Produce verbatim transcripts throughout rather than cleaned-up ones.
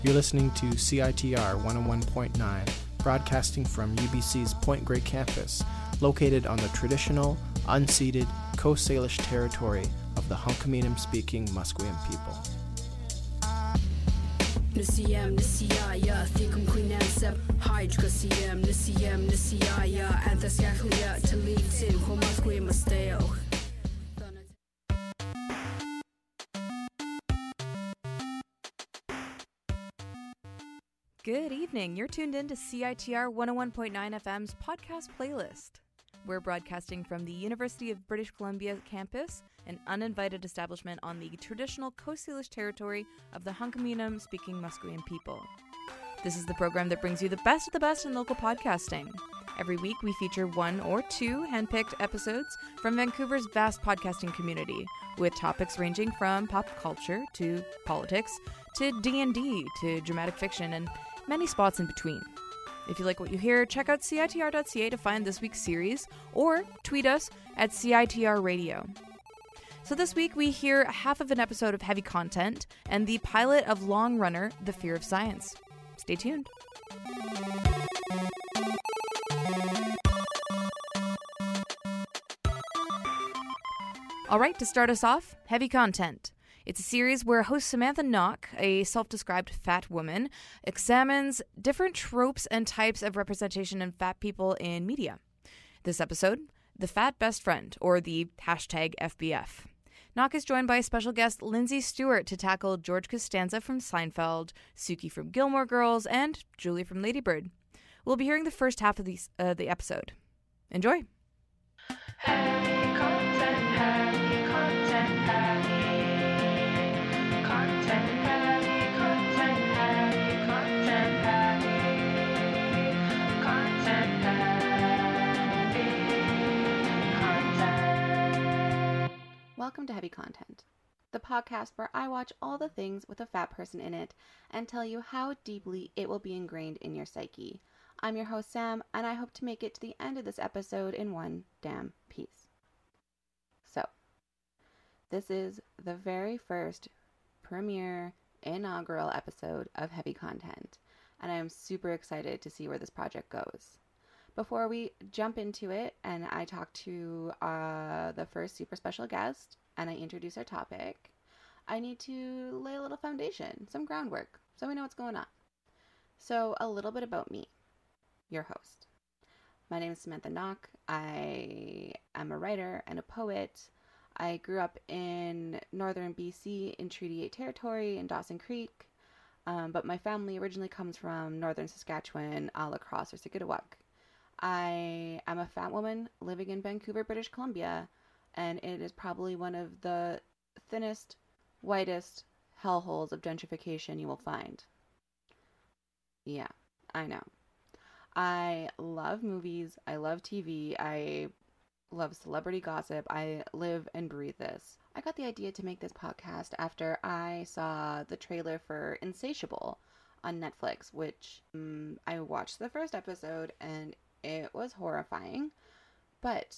You're listening to C I T R one oh one point nine, broadcasting from U B C's Point Grey campus, located on the traditional, unceded Coast Salish territory of the Hunkaminam-speaking Musqueam people. Nisiyam nisiyaya thikum queenansep hydra siyam nisiyam nisiyaya anthasyakhlia talitin homasque musteo. Good evening. You're tuned in to C I T R one oh one point nine F M's podcast playlist. We're broadcasting from the University of British Columbia campus, an uninvited establishment on the traditional Coast Salish territory of the Hunkaminam-speaking Musqueam people. This is the program that brings you the best of the best in local podcasting. Every week, we feature one or two handpicked episodes from Vancouver's vast podcasting community, with topics ranging from pop culture to politics to D and D to dramatic fiction and many spots in between. If you like what you hear, check out C I T R dot C A to find this week's series, or tweet us at C I T R Radio. So this week we hear half of an episode of heavy content and the pilot of Long Runner, The Fear of Science. Stay tuned. All right, to start us off, heavy content. It's a series where host Samantha Knock, a self-described fat woman, examines different tropes and types of representation in fat people in media. This episode, The Fat Best Friend, or the hashtag F B F. Knock is joined by special guest Lindsay Stewart to tackle George Costanza from Seinfeld, Suki from Gilmore Girls, and Julie from Lady Bird. We'll be hearing the first half of these, uh, the episode. Enjoy! Heavy content, heavy content, heavy content, heavy content, heavy content, heavy content, heavy content. Welcome to Heavy Content, the podcast where I watch all the things with a fat person in it and tell you how deeply it will be ingrained in your psyche. I'm your host, Sam, and I hope to make it to the end of this episode in one damn piece. So, this is the very first premiere inaugural episode of Heavy Content, and I am super excited to see where this project goes. Before we jump into it and I talk to uh, the first super special guest and I introduce our topic, I need to lay a little foundation, some groundwork, so we know what's going on. So, a little bit about me, your host. My name is Samantha Knock. I am a writer and a poet. I grew up in northern B C in Treaty eight territory in Dawson Creek, um, but my family originally comes from northern Saskatchewan, uh, La Crosse or Sigitawak. I am a fat woman living in Vancouver, British Columbia, and it is probably one of the thinnest, whitest hellholes of gentrification you will find. Yeah, I know. I love movies. I love T V. I love celebrity gossip. I live and breathe this. I got the idea to make this podcast after I saw the trailer for Insatiable on Netflix, which um, I watched the first episode and it was horrifying. But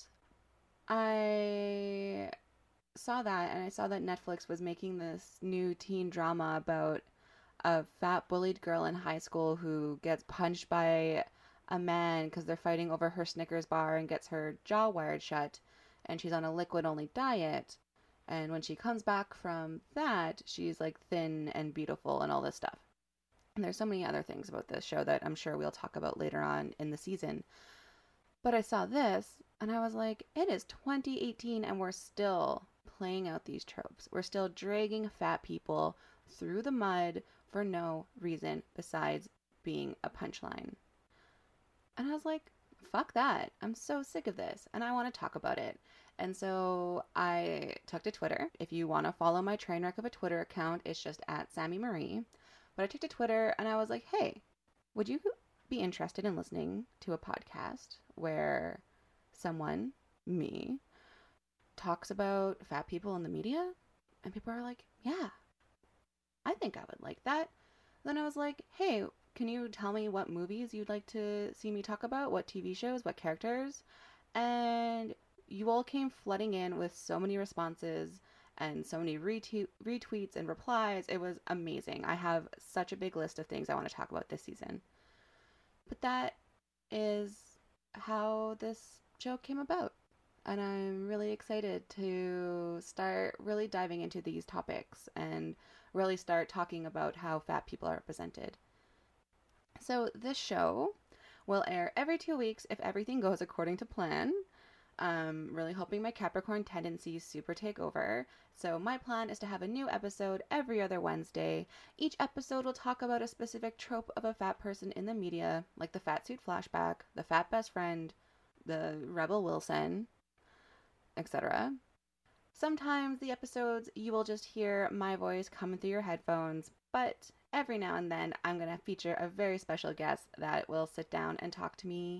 I saw that and I saw that Netflix was making this new teen drama about a fat bullied girl in high school who gets punched by a man because they're fighting over her Snickers bar and gets her jaw wired shut, and she's on a liquid only diet, and when she comes back from that she's like thin and beautiful and all this stuff. And there's so many other things about this show that I'm sure we'll talk about later on in the season, but I saw this and I was like, it is twenty eighteen and we're still playing out these tropes. We're still dragging fat people through the mud for no reason besides being a punchline. And I was like, fuck that. I'm so sick of this and I want to talk about it. And so I took to Twitter. If you want to follow my train wreck of a Twitter account, it's just at Sammy Marie. But I took to Twitter and I was like, hey, would you be interested in listening to a podcast where someone, me, talks about fat people in the media? And people are like, yeah, I think I would like that. Then I was like, hey, can you tell me what movies you'd like to see me talk about? What T V shows? What characters? And you all came flooding in with so many responses and so many retweet, retweets and replies. It was amazing. I have such a big list of things I want to talk about this season. But that is how this show came about. And I'm really excited to start really diving into these topics and really start talking about how fat people are represented. So this show will air every two weeks if everything goes according to plan. Um, really hoping my Capricorn tendencies super take over. So my plan is to have a new episode every other Wednesday. Each episode will talk about a specific trope of a fat person in the media, like the fat suit flashback, the fat best friend, the Rebel Wilson, et cetera. Sometimes the episodes you will just hear my voice coming through your headphones, but every now and then I'm going to feature a very special guest that will sit down and talk to me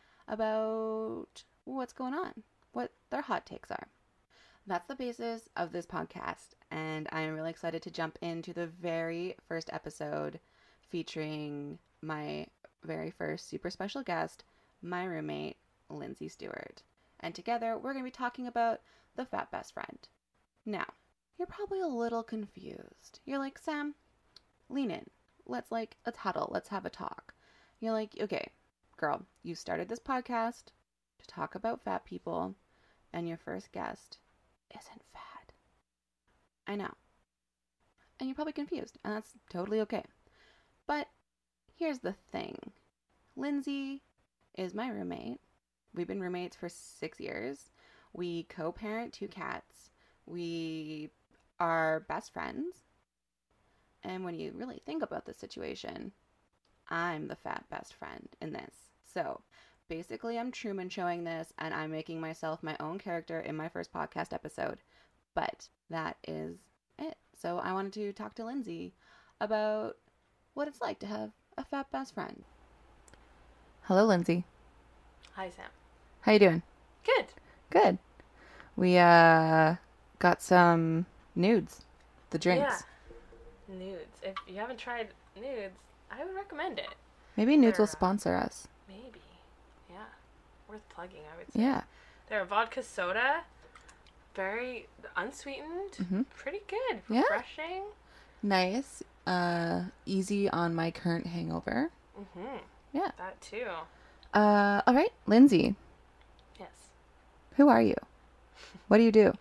about what's going on, what their hot takes are. That's the basis of this podcast, and I'm really excited to jump into the very first episode featuring my very first super special guest, my roommate, Lindsay Stewart. And together we're going to be talking about the fat best friend. Now, you're probably a little confused. You're like, Sam, lean in. Let's like, let's huddle. Let's have a talk. You're like, okay, girl, you started this podcast to talk about fat people, and your first guest isn't fat. I know. And you're probably confused, and that's totally okay. But here's the thing. Lindsay is my roommate. We've been roommates for six years. We co-parent two cats. We are best friends. And when you really think about the situation, I'm the fat best friend in this. So basically, I'm Truman showing this, and I'm making myself my own character in my first podcast episode. But that is it. So I wanted to talk to Lindsay about what it's like to have a fat best friend. Hello, Lindsay. Hi, Sam. How you doing? Good. Good. We uh got some nudes. The drinks. Yeah. Nudes. If you haven't tried nudes, I would recommend it. Maybe nudes They're, will sponsor us. Maybe. Yeah. Worth plugging, I would say. Yeah. They're a vodka soda. Very unsweetened. Mm-hmm. Pretty good. Yeah. Refreshing. Nice. Uh, easy on my current hangover. Mm-hmm. Yeah. That too. Uh, all right, Lindsay. Yes. Who are you? What do you do?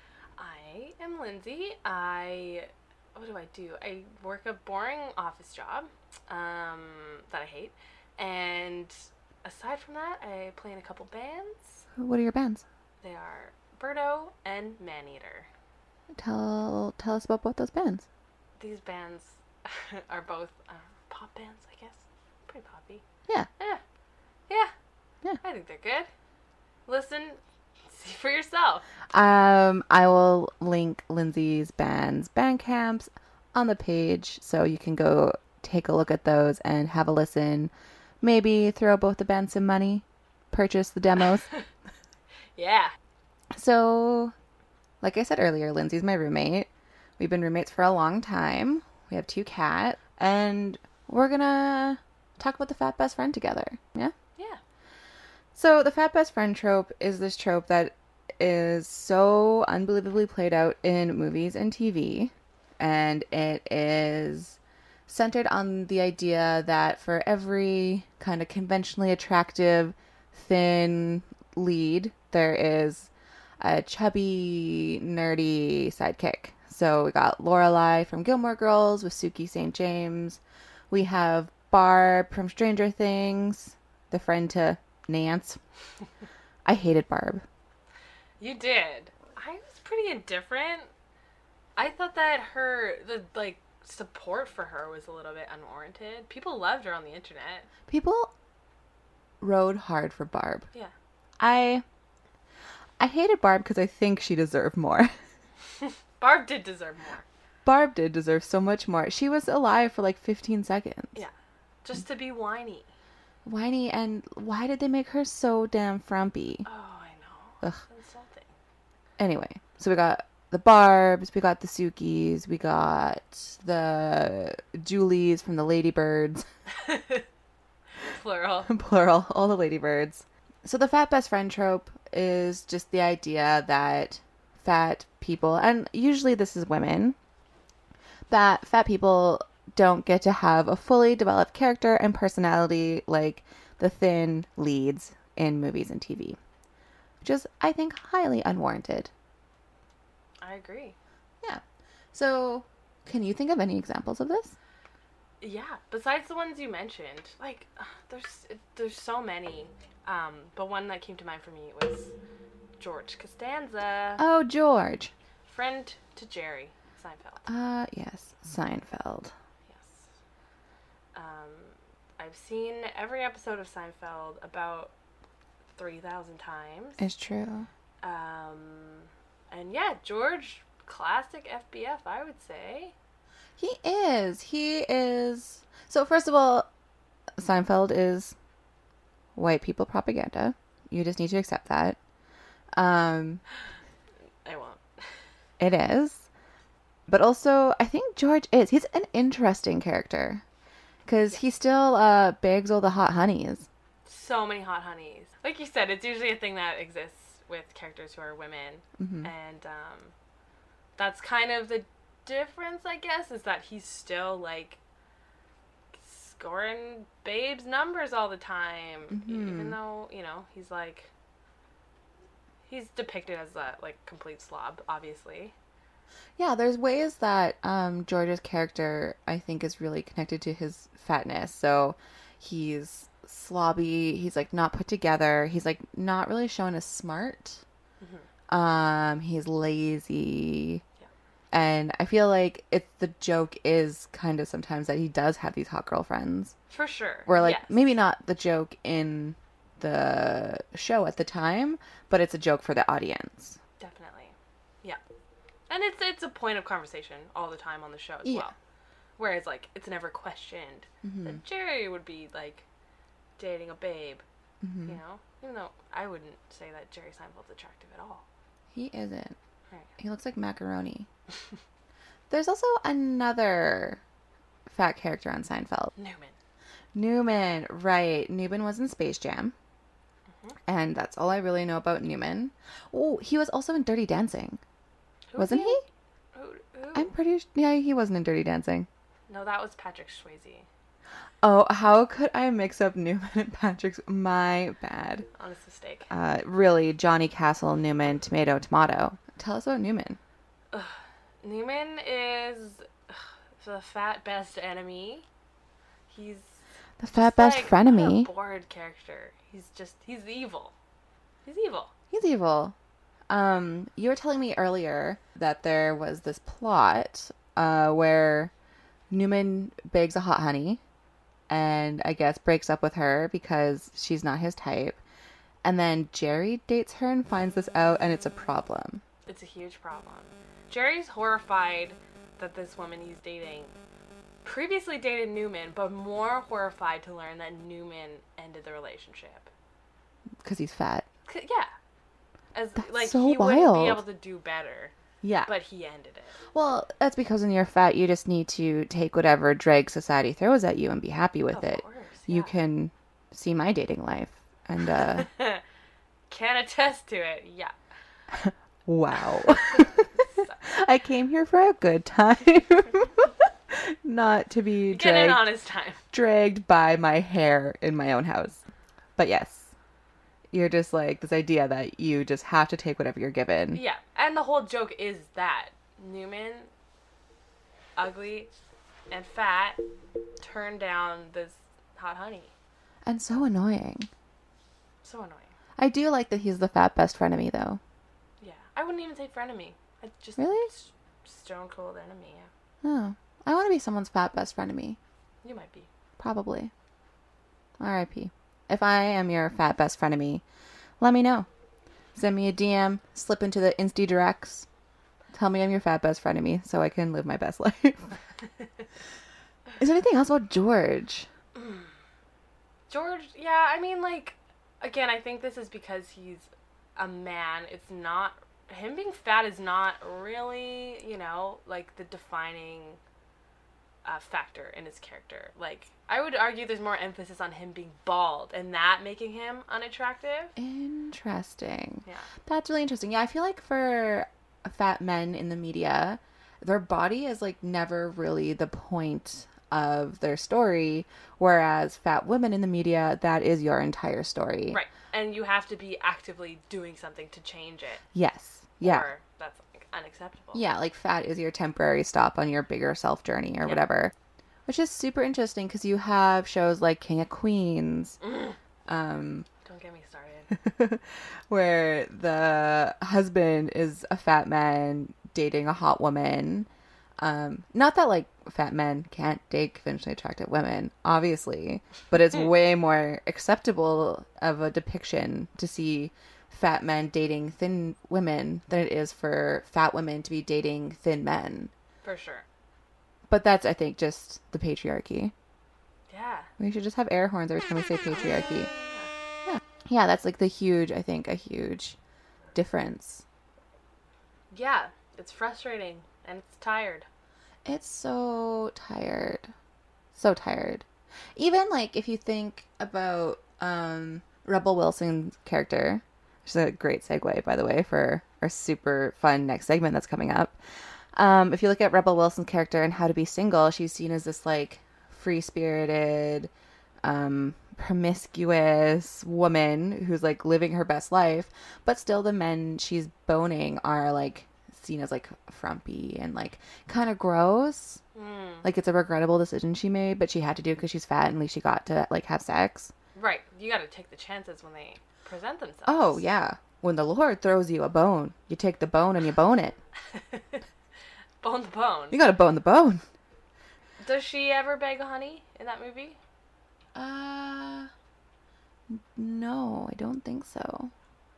I am Lindsay. I... What do I do? I work a boring office job um, that I hate. And aside from that, I play in a couple bands. What are your bands? They are Birdo and Maneater. Tell tell us about both those bands. These bands are both uh, pop bands, I guess. Pretty poppy. Yeah. Yeah. Yeah. Yeah. I think they're good. Listen, see for yourself. Um, I will link Lindsay's band's Bandcamps on the page, so you can go take a look at those and have a listen. Maybe throw both the bands some money. Purchase the demos. Yeah. So, like I said earlier, Lindsay's my roommate. We've been roommates for a long time. We have two cats. And we're gonna talk about the fat best friend together. Yeah? Yeah. So, the fat best friend trope is this trope that is so unbelievably played out in movies and T V. And it is centered on the idea that for every kind of conventionally attractive, thin lead, there is a chubby, nerdy sidekick. So we got Lorelai from Gilmore Girls with Suki Saint James. We have Barb from Stranger Things, the friend to Nance. I hated Barb. You did. I was pretty indifferent. I thought that her, the, like, support for her was a little bit unwarranted. People loved her on the internet. People rode hard for Barb. Yeah. I I hated Barb because I think she deserved more. Barb did deserve more. Barb did deserve so much more. She was alive for like fifteen seconds. Yeah. Just to be whiny. Whiny, and why did they make her so damn frumpy? Oh, I know. Ugh. It's insulting. Anyway, so we got the Barbs, we got the Sukis, we got the Julies from the Ladybirds. Plural. Plural, all the Ladybirds. So the fat best friend trope is just the idea that fat people, and usually this is women, that fat people don't get to have a fully developed character and personality like the thin leads in movies and T V, which is, I think, highly unwarranted. I agree. Yeah. So, can you think of any examples of this? Yeah, besides the ones you mentioned, like, uh, there's there's so many. Um, but one that came to mind for me was George Costanza, Oh, George. friend to Jerry Seinfeld. Uh, yes, Seinfeld. Yes. Um, I've seen every episode of Seinfeld about three thousand times. It's true. Um, and yeah, George, classic F B F, I would say. He is. He is. So, first of all, Seinfeld is white people propaganda. You just need to accept that. Um, I won't. it is. But also, I think George is. He's an interesting character. Because he still uh, bags all the hot honeys. So many hot honeys. Like you said, it's usually a thing that exists with characters who are women. Mm-hmm. And um, that's kind of the difference, I guess, is that he's still, like, scoring babes' numbers all the time. Mm-hmm. Even though, you know, he's, like, he's depicted as a, like, complete slob, obviously. Yeah, there's ways that um, George's character, I think, is really connected to his fatness. So he's slobby. He's, like, not put together. He's, like, not really shown as smart. Mm-hmm. Um, he's lazy. Yeah. And I feel like it's the joke is kind of sometimes that he does have these hot girlfriends. For sure. Where, like, yes. maybe not the joke in the show at the time, but it's a joke for the audience. Definitely. Yeah. And it's it's a point of conversation all the time on the show as Yeah. well. Whereas, like, it's never questioned Mm-hmm. that Jerry would be, like, dating a babe. Mm-hmm. You know? Even though I wouldn't say that Jerry Seinfeld's attractive at all. He isn't. Right. He looks like macaroni. There's also another fat character on Seinfeld. Newman. Newman, right. Newman was in Space Jam. Mhm. And that's all I really know about Newman. Oh, he was also in Dirty Dancing. Who was Wasn't he? Who, who? I'm pretty sure. Yeah, he wasn't in Dirty Dancing. No, that was Patrick Swayze. Oh, how could I mix up Newman and Patrick's? My bad. Honest mistake. Uh, really, Johnny Castle, Newman, tomato, tomato. Tell us about Newman. Newman is ugh, the fat best enemy. He's The fat just, best like, frenemy. what a bored character. He's just, he's evil. He's evil. He's evil. Um, you were telling me earlier that there was this plot uh, where Newman begs a hot honey and I guess breaks up with her because she's not his type. And then Jerry dates her and finds this out, and it's a problem. It's a huge problem. Jerry's horrified that this woman he's dating previously dated Newman, but more horrified to learn that Newman ended the relationship. Because he's fat. 'Cause- Yeah. As That's like so he wouldn't be wild. able to do better, Yeah. but he ended it. Well, that's because when you're fat, you just need to take whatever drag society throws at you and be happy with Of it. course, You yeah. can see my dating life. And, uh, Can attest to it. Yeah. wow. I came here for a good time. Not to be Get an dragged, honest time. dragged by my hair in my own house. But yes, you're just like this idea that you just have to take whatever you're given. Yeah, and the whole joke is that Newman, ugly and fat, turned down this hot honey. And so annoying. So annoying. I do like that he's the fat best frenemy, though. Yeah, I wouldn't even say frenemy. I just Really? s- stone cold enemy. Yeah, Oh, I want to be someone's fat best frenemy. you might be. Probably. R I P If I am your fat best frenemy, let me know. Send me a D M, slip into the Insta Directs. Tell me I'm your fat best frenemy so I can live my best life. Is there anything else about George? George, yeah, I mean, like, again, I think this is because he's a man. It's not, him being fat is not really, you know, like, the defining uh, factor in his character. Like, I would argue there's more emphasis on him being bald and that making him unattractive. Interesting. Yeah. That's really interesting. Yeah, I feel like for fat men in the media, their body is like never really the point of their story, whereas fat women in the media, that is your entire story. Right. And you have to be actively doing something to change it. Yes. Yeah. Or that's like, unacceptable. Yeah, like fat is your temporary stop on your bigger self journey or Yeah. whatever. Which is super interesting because you have shows like King of Queens. Mm. Um, Don't get me started. where the husband is a fat man dating a hot woman. Um, not that like fat men can't date conventionally attractive women, obviously, but it's way more acceptable of a depiction to see fat men dating thin women than it is for fat women to be dating thin men. For sure. But that's, I think, just the patriarchy. Yeah. We should just have air horns every time we say patriarchy. Yeah. Yeah, that's like the huge, I think, a huge difference. Yeah. It's frustrating and it's tired. It's so tired. So tired. Even like if you think about um, Rebel Wilson's character, which is a great segue, by the way, for our super fun next segment that's coming up. Um, if you look at Rebel Wilson's character and How to Be Single, she's seen as this like free-spirited, um, promiscuous woman who's like living her best life, but still the men she's boning are like seen as like frumpy and like kind of gross. Mm. Like it's a regrettable decision she made, but she had to do because she's fat and at least she got to like have sex. Right. You got to take the chances when they present themselves. Oh yeah, when the Lord throws you a bone, you take the bone and you bone it. Bone the bone. You gotta bone the bone. Does she ever beg honey in that movie? Uh, no, I don't think so.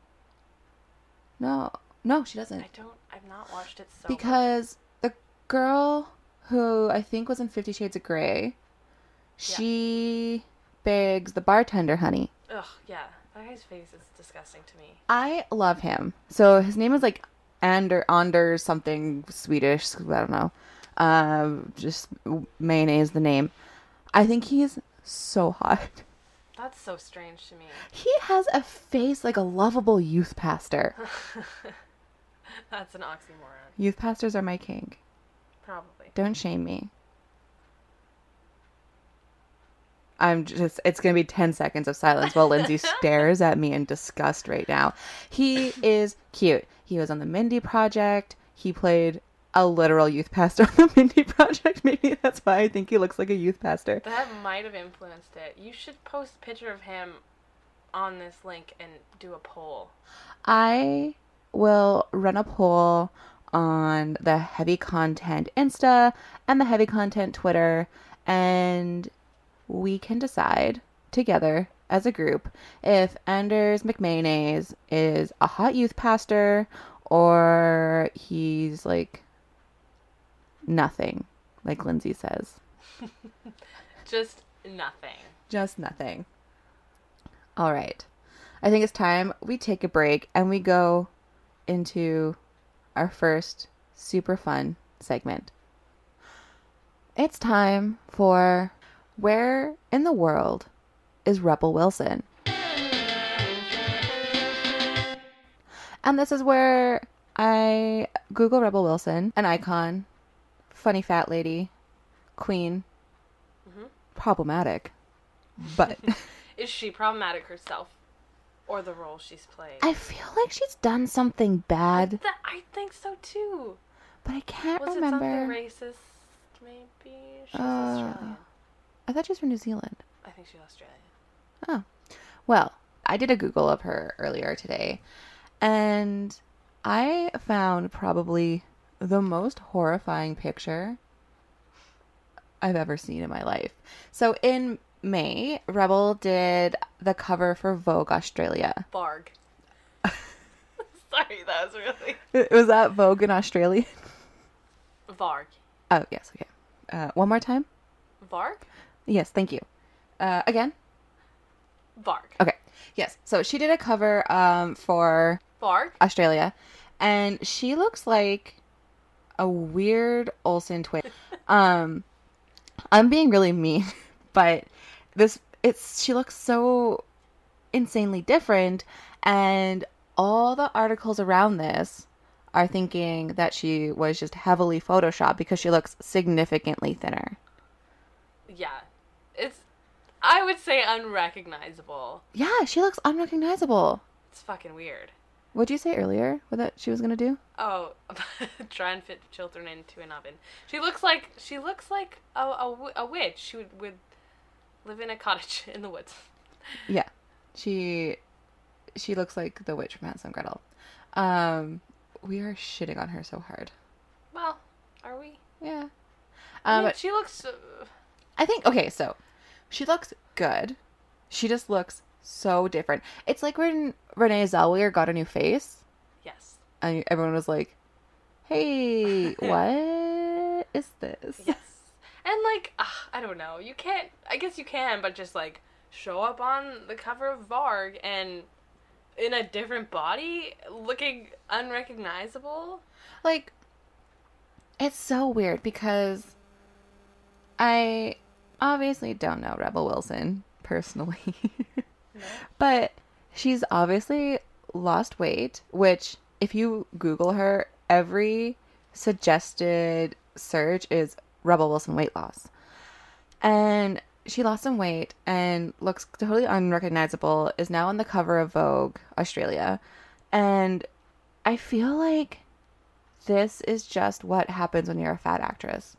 No, no, she doesn't. I don't. I've not watched it so Because the girl who I think was in Fifty Shades of Grey, she begs the bartender honey. much. Ugh, yeah. That guy's face is disgusting to me. I love him. So his name is like Ander, Anders something Swedish. I don't know. Um, just mayonnaise the name. I think he is so hot. That's so strange to me. He has a face like a lovable youth pastor. That's an oxymoron. Youth pastors are my king. Probably. Don't shame me. I'm just, it's going to be ten seconds of silence while Lindsay stares at me in disgust right now. He is cute. He was on the Mindy Project. He played a literal youth pastor on the Mindy Project. Maybe that's why I think he looks like a youth pastor. That might have influenced it. You should post a picture of him on this link and do a poll. I will run a poll on the Heavy Content Insta and the Heavy Content Twitter, and we can decide together as a group if Anders McMayonnaise is a hot youth pastor or he's like nothing, like Lindsay says. Just nothing. Just nothing. All right. I think it's time we take a break and we go into our first super fun segment. It's time for Where in the World is Rebel Wilson? And this is where I Google Rebel Wilson, an icon, funny fat lady, queen, Mm-hmm. problematic, but Is she problematic herself? Or the role she's played? I feel like she's done something bad, That, I think so too. but I can't Was remember. it something racist? Maybe? She's Uh, Australian. I thought she was from New Zealand. I think she's Australian. Oh. Well, I did a Google of her earlier today, and I found probably the most horrifying picture I've ever seen in my life. So in May, Rebel did the cover for Vogue Australia. Varg. Sorry, that was really... Was that Vogue in Australia? Varg. Oh, yes, okay. Uh, one more time? Varg? Yes, thank you. Uh, again? Varg. Okay. Yes. So she did a cover um, for Varg? Australia, and she looks like a weird Olsen twin. um, I'm being really mean, but this it's she looks so insanely different, and all the articles around this are thinking that she was just heavily photoshopped because she looks significantly thinner. Yeah. It's, I would say, unrecognizable. Yeah, she looks unrecognizable. It's fucking weird. What'd you say earlier? What that she was gonna do? Oh, try and fit children into an oven. She looks like she looks like a, a, w- a witch. She would, would live in a cottage in the woods. Yeah, she she looks like the witch from Hansel and Gretel. Um, we are shitting on her so hard. Well, are we? Yeah. I Um, mean, but she looks. Uh, I think okay, so she looks good. She just looks so different. It's like when Renee Zellweger got a new face, yes. and everyone was like, "Hey, what is this?" Yes. And like, uh, I don't know. You can't. I guess you can, but just like show up on the cover of Vogue and in a different body, looking unrecognizable. Like, it's so weird because I obviously don't know Rebel Wilson personally. No. But she's obviously lost weight, which if you Google her, every suggested search is Rebel Wilson weight loss. And she lost some weight and looks totally unrecognizable, is now on the cover of Vogue Australia. And I feel like this is just what happens when you're a fat actress.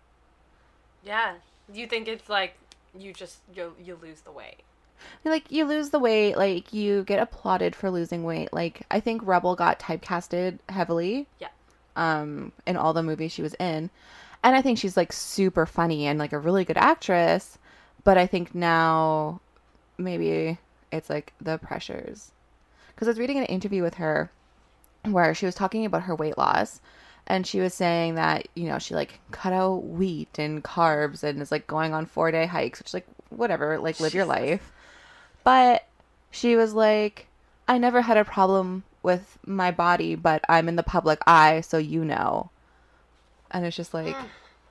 Yeah. You think it's like you just you you lose the weight. Like, you lose the weight, like, you get applauded for losing weight. Like, I think Rebel got typecasted heavily. Yeah. Um, in all the movies she was in. And I think she's, like, super funny and, like, a really good actress. But I think now maybe it's, like, the pressures. Because I was reading an interview with her where she was talking about her weight loss. And she was saying that, you know, she, like, cut out wheat and carbs and is, like, going on four-day hikes. Which, like, whatever, like, live your life. But she was like, I never had a problem with my body, but I'm in the public eye, so you know. And it's just like, Mm.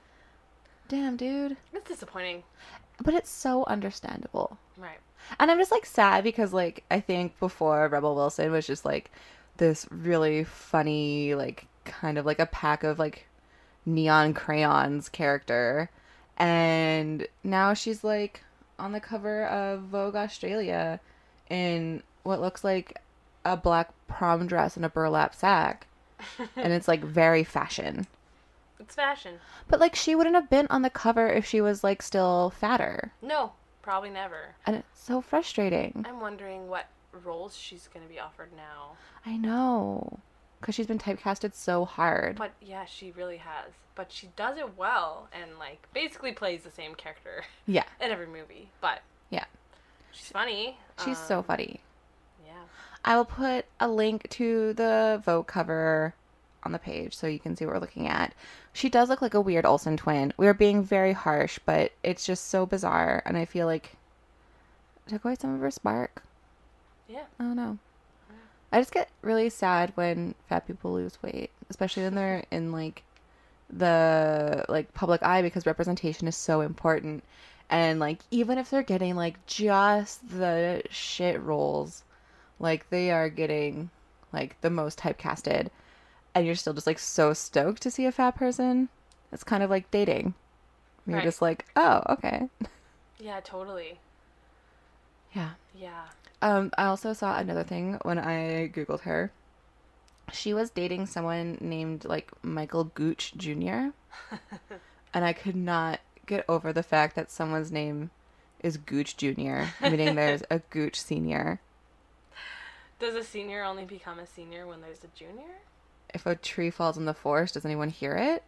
damn, dude. It's disappointing. But it's so understandable. Right. And I'm just, like, sad because, like, I think before Rebel Wilson was just, like, this really funny, like, kind of like a pack of, like, neon crayons character. And now she's, like, on the cover of Vogue Australia in what looks like a black prom dress and a burlap sack. And it's, like, very fashion. It's fashion. But, like, she wouldn't have been on the cover if she was, like, still fatter. No, probably never. And it's so frustrating. I'm wondering what roles she's going to be offered now. I know. Because she's been typecasted so hard. But yeah, she really has. But she does it well and, like, basically plays the same character Yeah. in every movie. But Yeah. she's funny. She's so Um, funny. Yeah. I will put a link to the Vogue cover on the page so you can see what we're looking at. She does look like a weird Olsen twin. We are being very harsh, but it's just so bizarre. And I feel like it took away some of her spark. Yeah. I don't know. I just get really sad when fat people lose weight, especially when they're in, like, the, like, public eye, because representation is so important. And, like, even if they're getting, like, just the shit roles, like, they are getting, like, the most typecasted, and you're still just, like, so stoked to see a fat person. It's kind of like dating. You're Right. just like, oh, okay. Yeah, totally. Yeah. Yeah. Um, I also saw another thing when I Googled her. She was dating someone named, like, Michael Gooch Junior And I could not get over the fact that someone's name is Gooch Junior, meaning there's a Gooch Senior. Does a senior only become a senior when there's a junior? If a tree falls in the forest, does anyone hear it?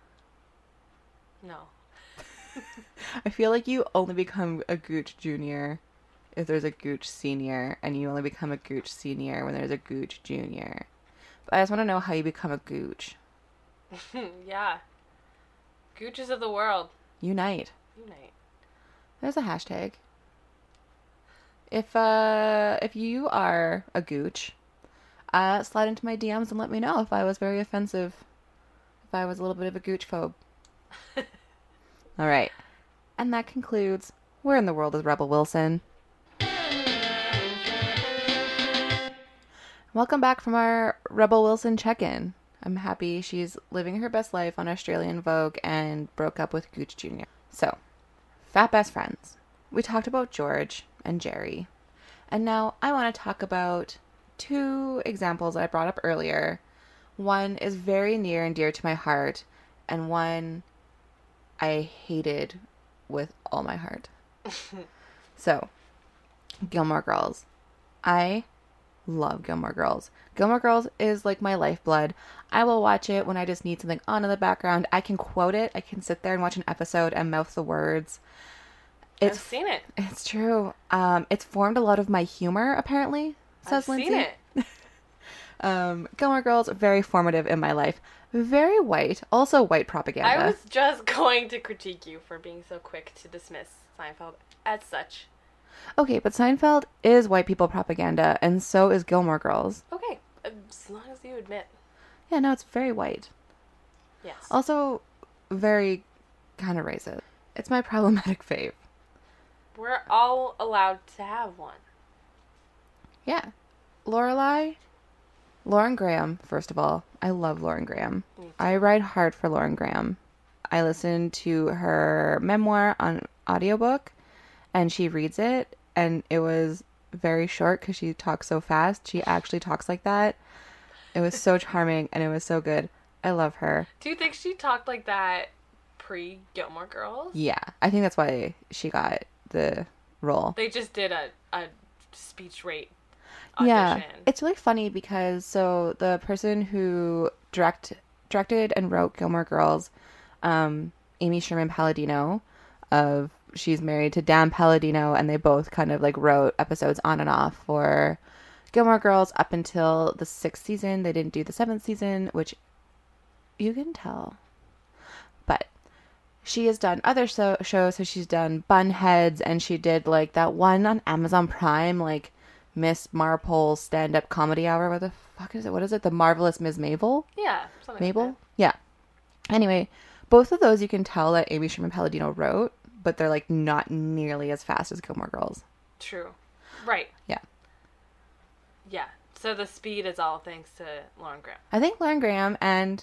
No. I feel like you only become a Gooch Junior if there's a Gooch Senior, and you only become a Gooch Senior when there's a Gooch Junior. But I just want to know how you become a Gooch. Yeah. Gooches of the world. Unite. Unite. There's a hashtag. If uh if you are a Gooch, uh slide into my D Ms and let me know if I was very offensive. If I was a little bit of a Gooch phobe. All right. And that concludes Where in the World is Rebel Wilson? Welcome back from our Rebel Wilson check-in. I'm happy she's living her best life on Australian Vogue and broke up with Gooch Junior So, fat best friends. We talked about George and Jerry. And now I want to talk about two examples I brought up earlier. One is very near and dear to my heart, and one I hated with all my heart. So, Gilmore Girls. I love Gilmore Girls. Gilmore Girls is like my lifeblood. I will watch it when I just need something on in the background. I can quote it. I can sit there and watch an episode and mouth the words. It's, I've seen it. It's true. Um, it's formed a lot of my humor, apparently, says I've Lindsay. seen it. um, Gilmore Girls, very formative in my life. Very white. Also white propaganda. I was just going to critique you for being so quick to dismiss Seinfeld as such. Okay, but Seinfeld is white people propaganda, and so is Gilmore Girls. Okay, as long as you admit. Yeah, no, it's very white. Yes. Also, very kind of racist. It's my problematic fave. We're all allowed to have one. Yeah. Lorelai, Lauren Graham, first of all. I love Lauren Graham. I ride hard for Lauren Graham. I listened to her memoir on audiobook, and she reads it, and it was very short because she talks so fast. She actually talks like that. It was so charming, and it was so good. I love her. Do you think she talked like that pre-Gilmore Girls? Yeah, I think that's why she got the role. They just did a, a speech rate audition. Yeah, it's really funny because so the person who direct directed and wrote Gilmore Girls, um, Amy Sherman Palladino, of she's married to Dan Palladino, and they both kind of like wrote episodes on and off for Gilmore Girls up until the sixth season. They didn't do the seventh season, which you can tell, but she has done other so- shows. So she's done Bunheads, and she did like that one on Amazon Prime, like Miss Marple stand-up comedy hour. What the fuck is it? What is it? The Marvelous Miss Mabel? Yeah, something Mabel? like Yeah. Anyway, both of those you can tell that Amy Sherman Palladino wrote, but they're like not nearly as fast as Gilmore Girls. that. True. Right. Yeah. Yeah. So the speed is all thanks to Lauren Graham. I think Lauren Graham and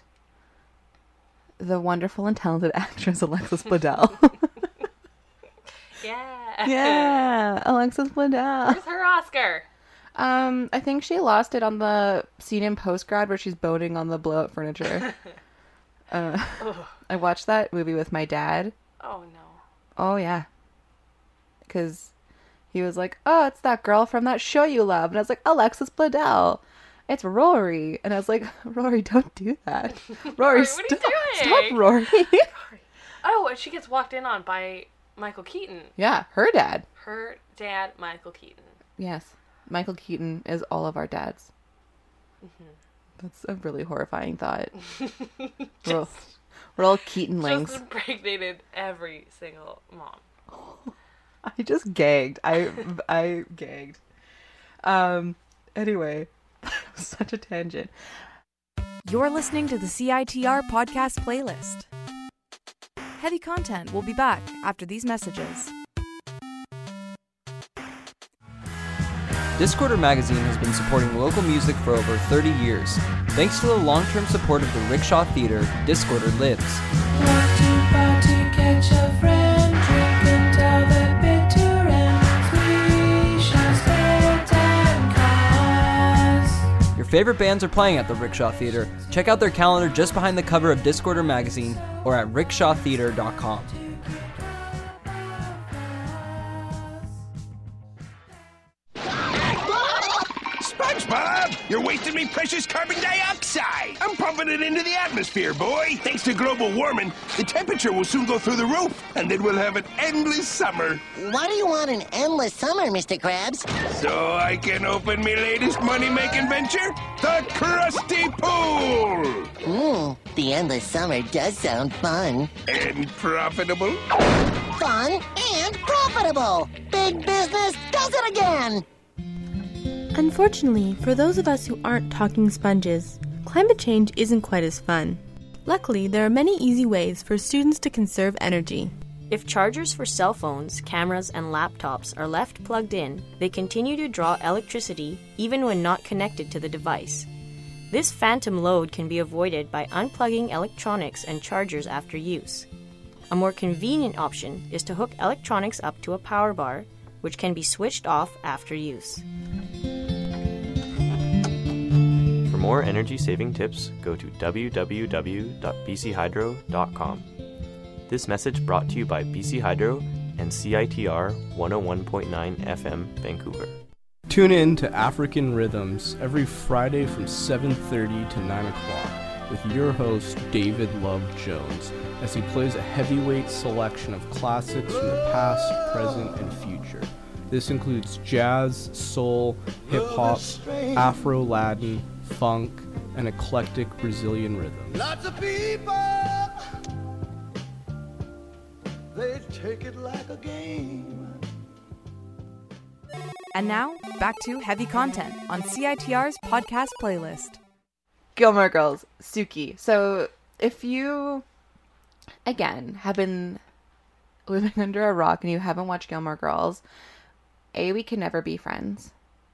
the wonderful and talented actress Alexis Bledel. Yeah. Yeah, Alexis Bledel. Where's her Oscar? Um, I think she lost it on the scene in Postgrad where she's boating on the blow-up furniture. uh, I watched that movie with my dad. Oh, no. Oh, yeah. Because he was like, oh, it's that girl from that show you love. And I was like, Alexis Bledel. It's Rory. And I was like, Rory, don't do that. Rory, Rory, what stop, are you stop, doing? Rory. Oh, and she gets walked in on by Michael Keaton. Yeah, her dad. Her dad, Michael Keaton. Yes. Michael Keaton is all of our dads. Mm-hmm. That's a really horrifying thought. we're, all, we're all Keatonlings. Just impregnated every single mom. I just gagged. I I gagged. Um. Anyway, that was such a tangent. You're listening to the C I T R podcast playlist. Heavy content will be back after these messages. Discorder Magazine has been supporting local music for over thirty years. Thanks to the long-term support of the Rickshaw Theater, Discorder lives. Want to party, catch a friend, drink until the bitter end. We shall spit and cause. Your favorite bands are playing at the Rickshaw Theater. Check out their calendar just behind the cover of Discorder Magazine or at rickshaw theater dot com. SpongeBob, you're wasting me precious carbon dioxide. I'm pumping it into the atmosphere, boy. Thanks to global warming, the temperature will soon go through the roof, and then we'll have an endless summer. Why do you want an endless summer, Mister Krabs? So I can open my latest money-making venture, the Krusty Pool. Hmm, the endless summer does sound fun. And profitable. Fun and profitable. Big business does it again. Unfortunately, for those of us who aren't talking sponges, climate change isn't quite as fun. Luckily, there are many easy ways for students to conserve energy. If chargers for cell phones, cameras, and laptops are left plugged in, they continue to draw electricity even when not connected to the device. This phantom load can be avoided by unplugging electronics and chargers after use. A more convenient option is to hook electronics up to a power bar, which can be switched off after use. For more energy-saving tips, go to w w w dot b c hydro dot com. This message brought to you by B C Hydro and C I T R one oh one point nine F M Vancouver. Tune in to African Rhythms every Friday from seven thirty to nine o'clock with your host, David Love Jones, as he plays a heavyweight selection of classics from the past, present, and future. This includes jazz, soul, hip-hop, Afro-Latin, funk, and eclectic Brazilian rhythms. Lots of people, they take it like a game. And now, back to heavy content on C I T R's podcast playlist. Gilmore Girls, Suki. So if you, again, have been living under a rock and you haven't watched Gilmore Girls, A, we can never be friends.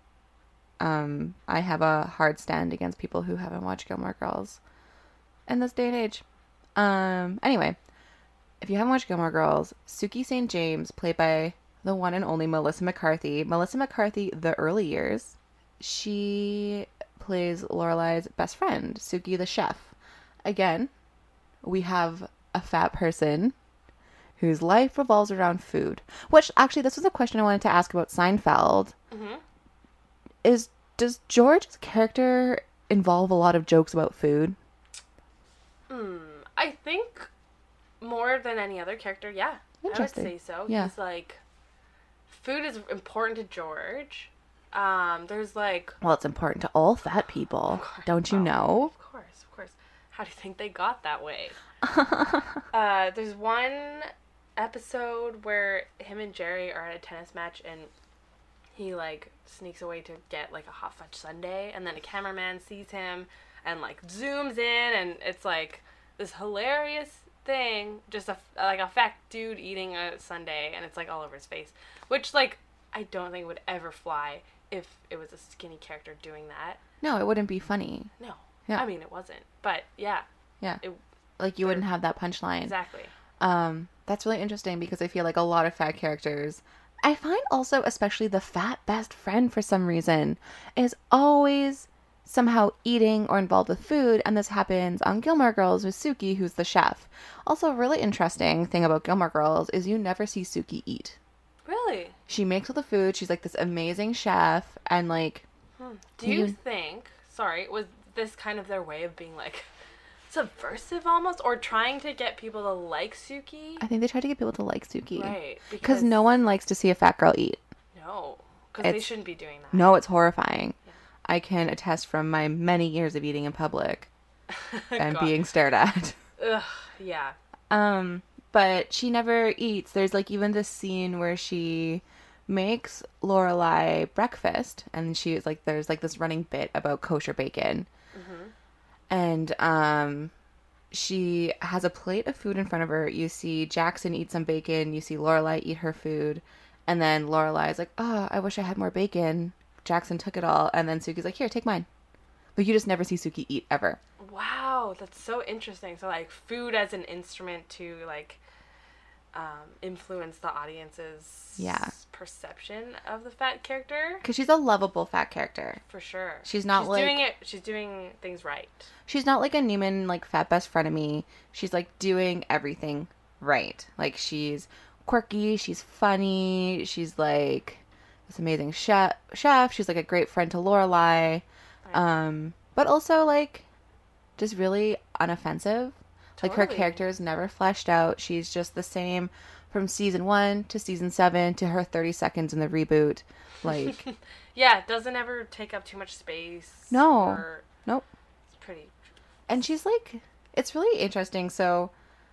Um, I have a hard stand against people who haven't watched Gilmore Girls in this day and age. Um, anyway, if you haven't watched Gilmore Girls, Suki Saint James, played by the one and only Melissa McCarthy. Melissa McCarthy, the early years. She plays Lorelai's best friend, Suki the chef. Again, we have a fat person whose life revolves around food. Which, actually, this was a question I wanted to ask about Seinfeld. Mm-hmm. Is does George's character involve a lot of jokes about food? Hmm. I think more than any other character, yeah. I would say so. Yeah. He's like, food is important to George. Um, there's like... Well, it's important to all fat people. Course, Don't you well, know? Of course, of course. How do you think they got that way? uh, there's one episode where him and Jerry are at a tennis match and he like sneaks away to get like a hot fudge sundae, and then a cameraman sees him and like zooms in, and it's like this hilarious thing, just a like a fat dude eating a sundae, and it's like all over his face, which like I don't think would ever fly if it was a skinny character doing that. No, it wouldn't be funny. No. Yeah. I mean, it wasn't, but yeah. Yeah. It, like you wouldn't have that punchline. Exactly. Um, that's really interesting because I feel like a lot of fat characters, I find also, especially the fat best friend for some reason, is always somehow eating or involved with food, and this happens on Gilmore Girls with Suki, who's the chef. Also, a really interesting thing about Gilmore Girls is you never see Suki eat. Really? She makes all the food, she's like this amazing chef, and like... Hmm. Do you, you think, sorry, was this kind of their way of being like subversive almost, or trying to get people to like Suki? I think they try to get people to like Suki. Right. Because no one likes to see a fat girl eat. No. Because they shouldn't be doing that. No, it's horrifying. Yeah. I can attest from my many years of eating in public and being stared at. Ugh, yeah. Um, but she never eats. There's like even this scene where she makes Lorelai breakfast, and she is like, there's like this running bit about kosher bacon. Mm-hmm. And um, she has a plate of food in front of her. You see Jackson eat some bacon. You see Lorelai eat her food. And then Lorelai is like, oh, I wish I had more bacon. Jackson took it all. And then Suki's like, here, take mine. But you just never see Suki eat ever. Wow, that's so interesting. So, like, food as an instrument to, like, um, influence the audience's yeah. perception of the fat character. Because she's a lovable fat character. For sure. She's not she's like... doing it. She's doing things right. She's not like a Newman, like, fat best frenemy. She's, like, doing everything right. Like, she's quirky. She's funny. She's, like, this amazing chef. chef. She's, like, a great friend to Lorelai. Right. Um, but also, like, just really unoffensive. Like, her character is never fleshed out. She's just the same from season one to season seven to her thirty seconds in the reboot. Like... yeah, it doesn't ever take up too much space. No. Or... Nope. It's pretty... And she's, like... It's really interesting. So,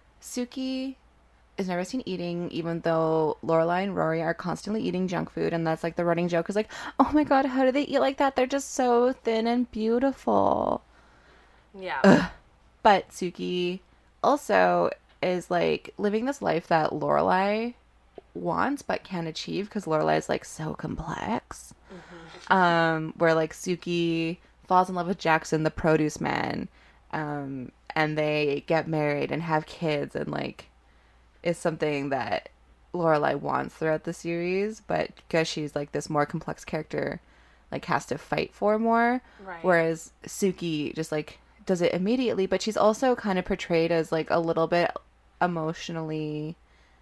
Suki is never seen eating, even though Lorelai and Rory are constantly eating junk food. And that's, like, the running joke is, like, oh my god, how do they eat like that? They're just so thin and beautiful. Yeah. Ugh. But Suki... also is like living this life that Lorelai wants but can't achieve because Lorelai is like so complex. Mm-hmm. Um, where like Suki falls in love with Jackson, the produce man, um, and they get married and have kids, and like is something that Lorelai wants throughout the series, but because she's like this more complex character, like has to fight for more. Right. Whereas Suki just like does it immediately, but she's also kind of portrayed as like a little bit emotionally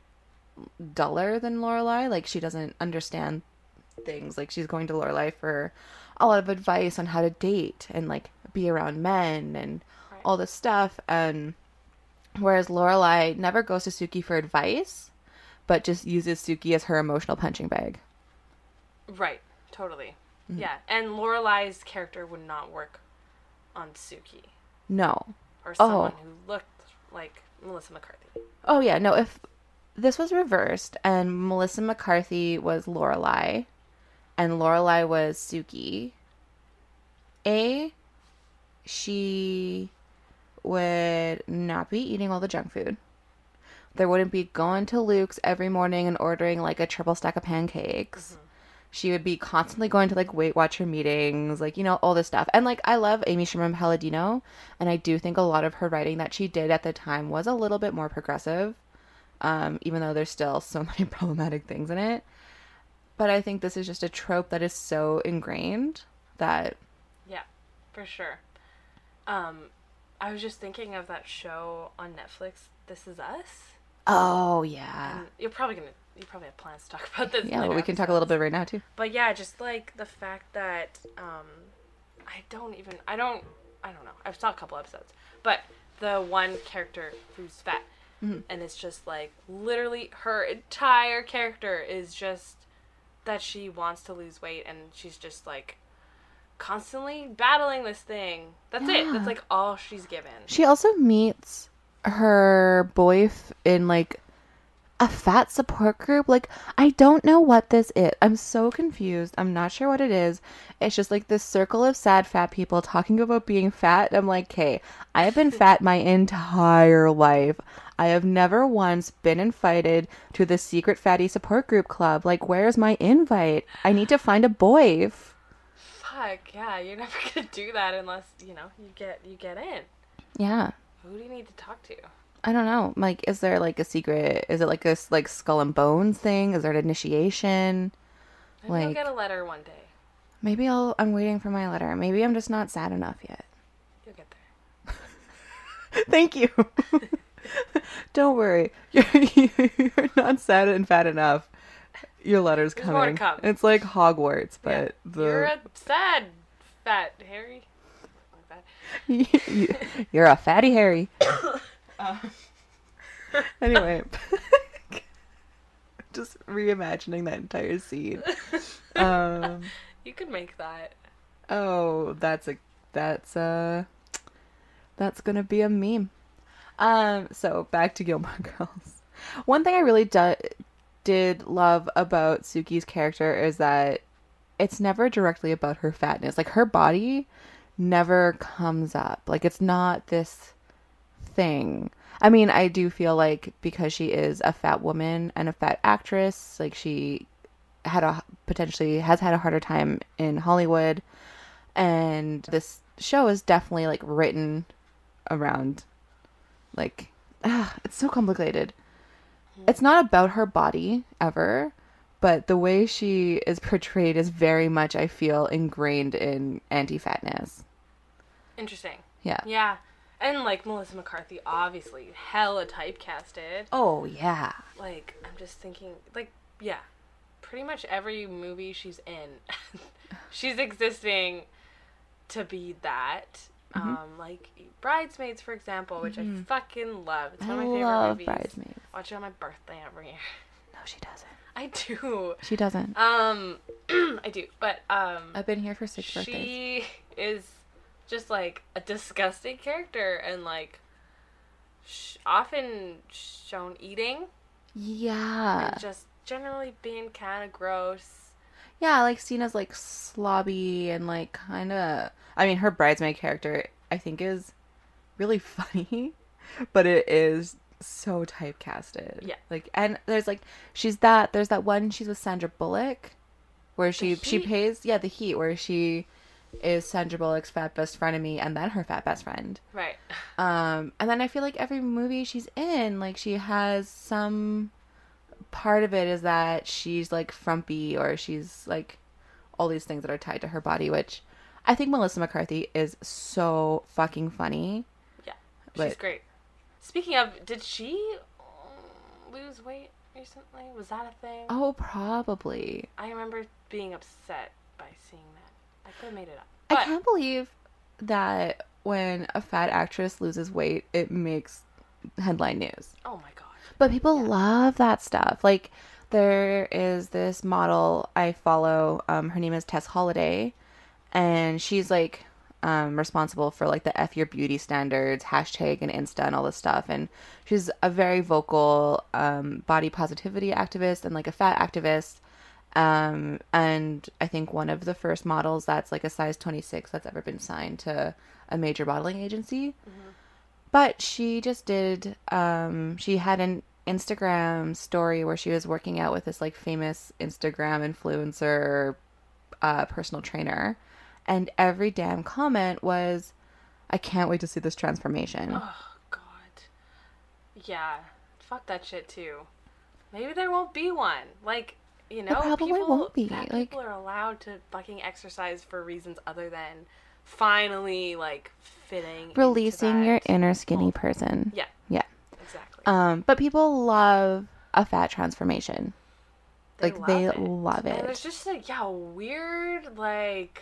duller than Lorelai. Like she doesn't understand things. Like she's going to Lorelai for a lot of advice on how to date and like be around men and right. all this stuff. And whereas Lorelai never goes to Suki for advice, but just uses Suki as her emotional punching bag. Right. Totally. Mm-hmm. Yeah. And Lorelai's character would not work on Suki. No. Or someone oh. who looked like Melissa McCarthy. Oh yeah, no, if this was reversed and Melissa McCarthy was Lorelai and Lorelai was Suki, A, she would not be eating all the junk food. There wouldn't be going to Luke's every morning and ordering like a triple stack of pancakes. Mm-hmm. She would be constantly going to like Weight Watcher meetings, like, you know, all this stuff. And like, I love Amy Sherman Palladino, and I do think a lot of her writing that she did at the time was a little bit more progressive, um, even though there's still so many problematic things in it. But I think this is just a trope that is so ingrained that... Yeah, for sure. Um, I was just thinking of that show on Netflix, This Is Us. Oh, yeah. And you're probably going to... You probably have plans to talk about this. Yeah, well, we can talk a little bit right now, too. But yeah, just like the fact that um, I don't even, I don't, I don't know. I've saw a couple episodes. But the one character who's fat, mm-hmm. and it's just like literally her entire character is just that she wants to lose weight, and she's just like constantly battling this thing. That's yeah. it. That's like all she's given. She also meets her boyf in like a fat support group. Like, I don't know what this is. I'm so confused. I'm not sure what it is. It's just like this circle of sad fat people talking about being fat. I'm like, okay, I have been fat my entire life. I have never once been invited to the secret fatty support group club. Like, where's my invite? I need to find a boy. Fuck, yeah, you're never gonna do that unless, you know, you get you get in. Yeah. Who do you need to talk to? I don't know. Like, is there like a secret? Is it like a like skull and bones thing? Is there an initiation? Maybe like, you'll get a letter one day. Maybe I'll. I'm waiting for my letter. Maybe I'm just not sad enough yet. You'll get there. Thank you. Don't worry. You're, you're not sad and fat enough. Your letter's There's coming. More to come. It's like Hogwarts, but yeah. the You're a sad fat Harry. Like that. You're a fatty Harry. Uh, anyway, just reimagining that entire scene. Um, you could make that. Oh, that's a that's a that's gonna be a meme. Um, so back to Gilmore Girls. One thing I really do, did love about Suki's character is that it's never directly about her fatness. Like, her body never comes up. Like, it's not this thing. I mean, I do feel like because she is a fat woman and a fat actress, like, she had a potentially has had a harder time in Hollywood, and this show is definitely like written around like ah, it's so complicated. It's not about her body ever, but the way she is portrayed is very much, I feel, ingrained in anti-fatness. Interesting. Yeah. Yeah. And, like, Melissa McCarthy, obviously, hella typecasted. Oh, yeah. Like, I'm just thinking, like, yeah. Pretty much every movie she's in, she's existing to be that. Mm-hmm. Um, like, Bridesmaids, for example, which mm-hmm. I fucking love. It's one I of my favorite love movies. Bridesmaids. Watch it on my birthday every year. No, she doesn't. I do. She doesn't. Um, I do, but, um... I've been here for six she birthdays. She is just, like, a disgusting character and, like, sh- often shown eating. Yeah. And just generally being kind of gross. Yeah, like, seen as, like, slobby and, like, kind of... I mean, her bridesmaid character, I think, is really funny, but it is so typecasted. Yeah. Like, and there's, like, she's that... There's that one, she's with Sandra Bullock, where she, she pays... Yeah, The Heat, where she is Sandra Bullock's fat best frenemy and then her fat best friend. Right. Um, and then I feel like every movie she's in, like she has some part of it is that she's like frumpy or she's like all these things that are tied to her body, which I think Melissa McCarthy is so fucking funny. Yeah, but, she's great. Speaking of, did she um, lose weight recently? Was that a thing? Oh, probably. I remember being upset by seeing that. I could have made it up. I But, can't believe that when a fat actress loses weight, it makes headline news. oh my god. But people love that stuff. Like, there is this model I follow. Um, her name is Tess Holliday. And she's, like, um, responsible for, like, the F Your Beauty standards, hashtag and Insta and all this stuff. And she's a very vocal um, body positivity activist and, like, a fat activist. Um, and I think one of the first models that's, like, a size twenty-six that's ever been signed to a major modeling agency. Mm-hmm. But she just did, um, she had an Instagram story where she was working out with this, like, famous Instagram influencer, uh, personal trainer. And every damn comment was, I can't wait to see this transformation. Oh, God. Yeah. Fuck that shit, too. Maybe there won't be one. Like, you know, There probably people, won't be. fat Like, people are allowed to fucking exercise for reasons other than finally, like, fitting releasing into that. your inner skinny person. Yeah. Yeah. Exactly. Um, but people love a fat transformation. They like, love they it. love it. And there's just, like, yeah, weird, like,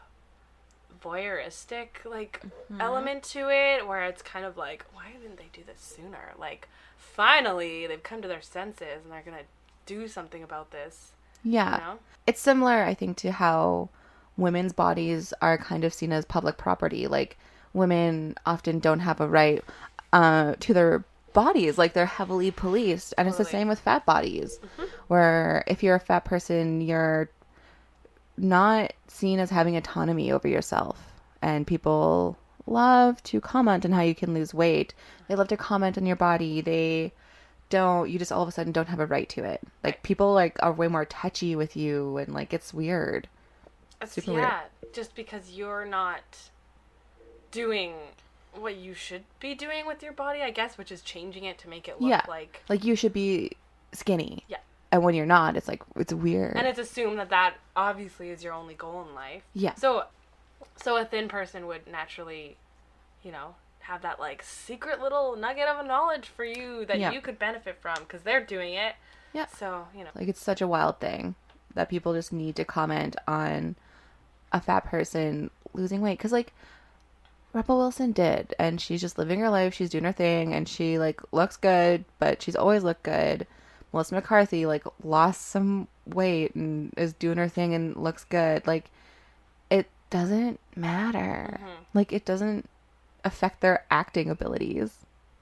voyeuristic, like, Mm-hmm. element to it, where it's kind of like, why didn't they do this sooner? Like, finally, they've come to their senses, and they're gonna do something about this. Yeah. You know? It's similar, I think, to how women's bodies are kind of seen as public property. Like, women often don't have a right uh, to their bodies. Like, they're heavily policed. And it's the Totally. same with fat bodies. Mhm. Where if you're a fat person, you're not seen as having autonomy over yourself. And people love to comment on how you can lose weight. They love to comment on your body. They don't, you just all of a sudden don't have a right to it. Like, people, like, are way more touchy with you, and, like, it's weird. It's, Super yeah, just because you're not doing what you should be doing with your body, I guess, which is changing it to make it look Yeah. like... Like, you should be skinny. Yeah. And when you're not, it's, like, it's weird. And it's assumed that that obviously is your only goal in life. Yeah. So, so a thin person would naturally, you know, have that, like, secret little nugget of knowledge for you that Yeah. you could benefit from because they're doing it. Yeah. So, you know. Like, it's such a wild thing that people just need to comment on a fat person losing weight. Because, like, Rebel Wilson did. And she's just living her life. She's doing her thing. And she, like, looks good. But she's always looked good. Melissa McCarthy, like, lost some weight and is doing her thing and looks good. Like, it doesn't matter. Mm-hmm. Like, it doesn't affect their acting abilities.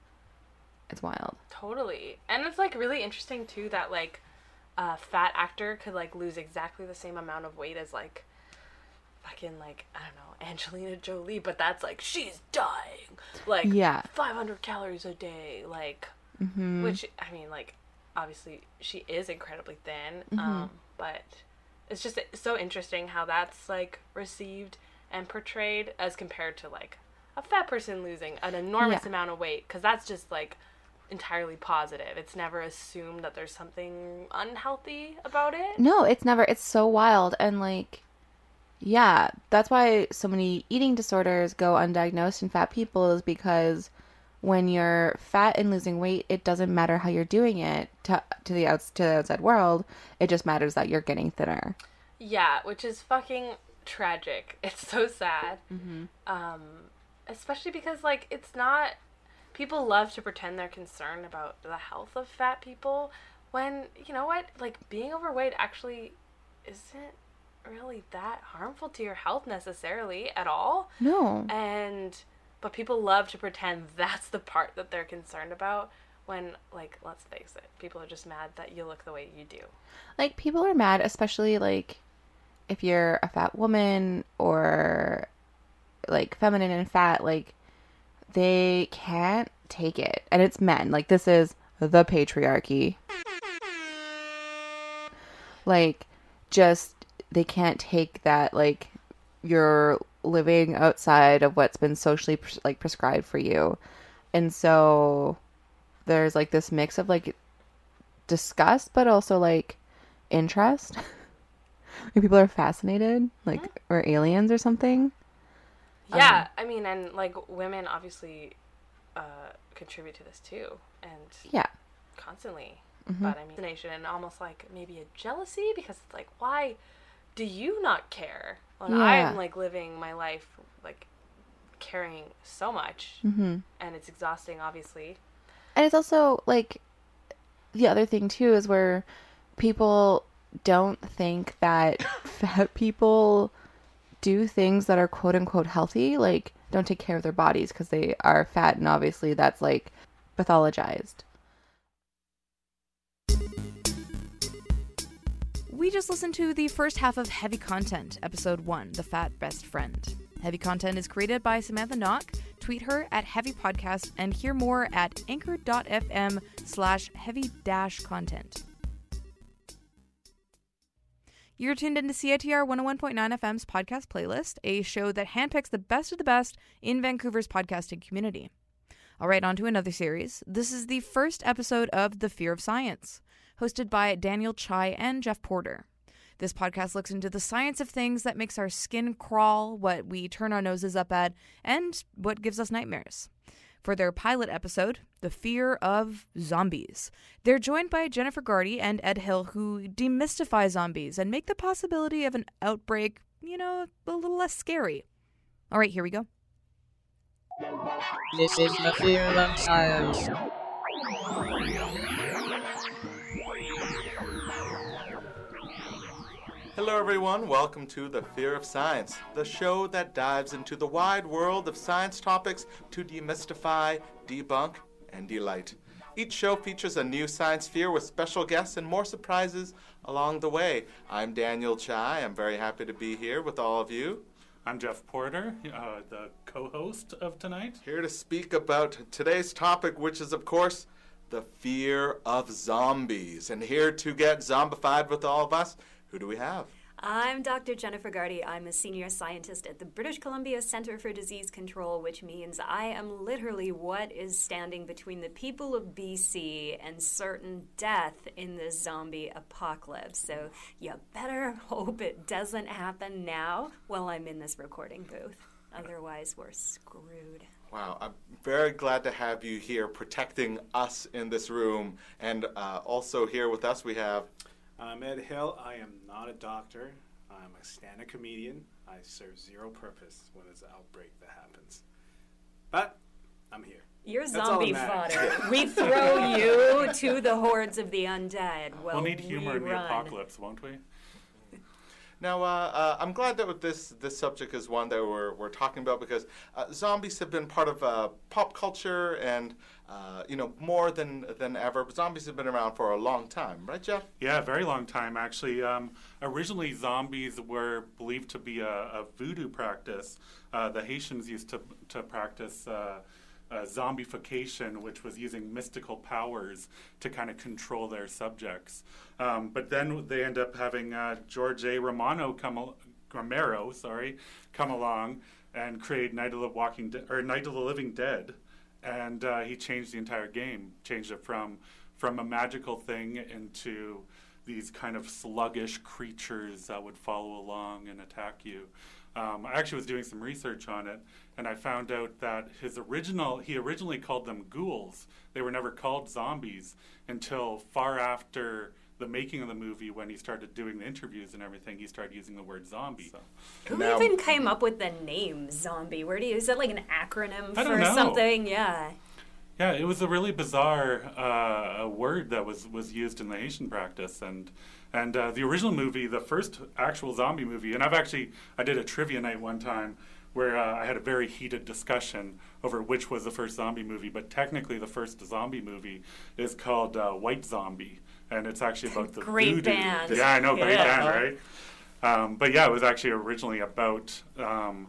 It's wild. Totally. And it's, like, really interesting, too, that, like, a fat actor could, like, lose exactly the same amount of weight as, like, fucking, like, I don't know, Angelina Jolie, but that's, like, she's dying. Like, Yeah. five hundred calories a day, like, Mm-hmm. which, I mean, like, obviously she is incredibly thin, Mhm. um, but it's just so interesting how that's, like, received and portrayed as compared to, like, a fat person losing an enormous Yeah. amount of weight, because that's just, like, entirely positive. It's never assumed that there's something unhealthy about it. No, it's never. It's so wild. And, like, yeah, that's why so many eating disorders go undiagnosed in fat people, is because when you're fat and losing weight, it doesn't matter how you're doing it to, to the outs, to the outside world. It just matters that you're getting thinner. Yeah, which is fucking tragic. It's so sad. Mm-hmm. Um, especially because, like, it's not... People love to pretend they're concerned about the health of fat people when, you know what? Like, being overweight actually isn't really that harmful to your health necessarily at all. No. And... But people love to pretend that's the part that they're concerned about when, like, let's face it, people are just mad that you look the way you do. Like, people are mad, especially, like, if you're a fat woman or, like, feminine and fat, like, they can't take it. And it's men. Like, this is the patriarchy. Like, just, they can't take that, like, you're living outside of what's been socially pres- like prescribed for you. And so there's like this mix of like disgust, but also like interest. Like people are fascinated, like mm-hmm. or aliens or something. Yeah, um, I mean, and like women obviously uh, contribute to this too, and yeah, constantly. Mm-hmm. But I mean, fascination and almost like maybe a jealousy because it's like, why do you not care when yeah. I'm like living my life like caring so much, mm-hmm. and it's exhausting, obviously. And it's also like the other thing too is where people don't think that fat people do things that are quote unquote healthy, like don't take care of their bodies because they are fat, and obviously that's like pathologized. We just listened to the first half of Heavy Content, episode one, The Fat Best Friend. Heavy Content is created by Samantha Knock. Tweet her at Heavy Podcast and hear more at anchor.fm slash heavy dash content. You're tuned into C I T R one oh one point nine F M's podcast playlist, a show that handpicks the best of the best in Vancouver's podcasting community. All right, on to another series. This is the first episode of The Fear of Science, hosted by Daniel Chai and Jeff Porter. This podcast looks into the science of things that makes our skin crawl, what we turn our noses up at, and what gives us nightmares. For their pilot episode, The Fear of Zombies, they're joined by Jennifer Gardy and Ed Hill, who demystify zombies and make the possibility of an outbreak, you know, a little less scary. All right, here we go. This is The Fear of Science. Hello everyone, welcome to The Fear of Science, the show that dives into the wide world of science topics to demystify, debunk, and delight. Each show features a new science fear with special guests and more surprises along the way. I'm Daniel Chai. I'm very happy to be here with all of you. I'm Jeff Porter, uh, the co-host of tonight. Here to speak about today's topic, which is, of course, the fear of zombies. And here to get zombified with all of us, who do we have? I'm Doctor Jennifer Gardy. I'm a senior scientist at the British Columbia Centre for Disease Control, which means I am literally what is standing between the people of B C and certain death in the zombie apocalypse. So you better hope it doesn't happen now while I'm in this recording booth. Otherwise, we're screwed. Wow, I'm very glad to have you here protecting us in this room. And uh, also here with us we have... I'm Ed Hill. I am not a doctor. I'm a stand-up comedian. I serve zero purpose when there's an outbreak that happens. But I'm here. You're That's zombie fodder. We throw you to the hordes of the undead. Well, we'll need humor we in the run. apocalypse, won't we? Now, uh, uh, I'm glad that this this subject is one that we're we're talking about because uh, zombies have been part of uh, pop culture and uh, you know more than than ever. Zombies have been around for a long time, right, Jeff? Yeah, a very long time actually. Um, originally, zombies were believed to be a, a voodoo practice. Uh, the Haitians used to to practice. Uh, Uh, zombification, which was using mystical powers to kind of control their subjects. Um, but then they end up having uh, George A. Romano come al- Romero, sorry, come along and create Night of the Walking De- or Night of the Living Dead, and uh, he changed the entire game, changed it from from a magical thing into these kind of sluggish creatures that would follow along and attack you. Um, I actually was doing some research on it, and I found out that his original, he originally called them ghouls. They were never called zombies until far after the making of the movie, when he started doing the interviews and everything, he started using the word zombie. So. Who now, even came up with the name zombie? Where do you, is that like an acronym I for don't know. something? Yeah. Yeah, it was a really bizarre uh, word that was, was used in the Haitian practice, and and uh, the original movie, the first actual zombie movie, and I've actually, I did a trivia night one time where uh, I had a very heated discussion over which was the first zombie movie, but technically the first zombie movie is called uh, White Zombie, and it's actually about the Great voodoo. band. Yeah, I know, great Yeah. band, right? Um, but yeah, it was actually originally about um,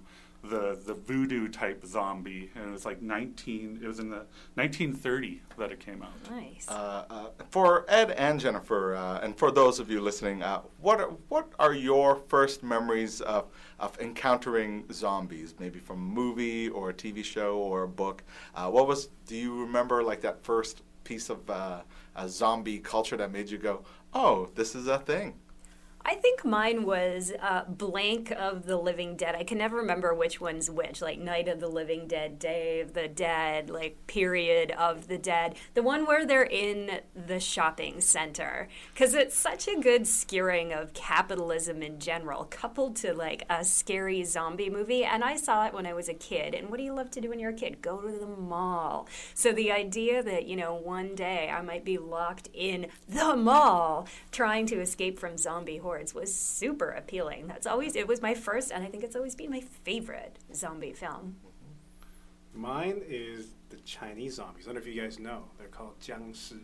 the the voodoo type zombie, and it was like nineteen. It was in the nineteen thirty that it came out. Nice. Uh, uh, for Ed and Jennifer, uh, and for those of you listening, uh, what are, what are your first memories of of encountering zombies? Maybe from a movie or a T V show or a book. Uh, what was? Do you remember like that first piece of uh, a zombie culture that made you go, "Oh, this is a thing"? I think mine was uh, Blank of the Living Dead. I can never remember which one's which, like Night of the Living Dead, Day of the Dead, like Period of the Dead. The one where they're in the shopping center. Because it's such a good skewering of capitalism in general, coupled to like a scary zombie movie. And I saw it when I was a kid. And what do you love to do when you're a kid? Go to the mall. So the idea that, you know, one day I might be locked in the mall trying to escape from zombie horror was super appealing. That's always, it was my first, and I think it's always been my favorite zombie film. Mine is the Chinese zombies. I don't know if you guys know. They're called jiangshi.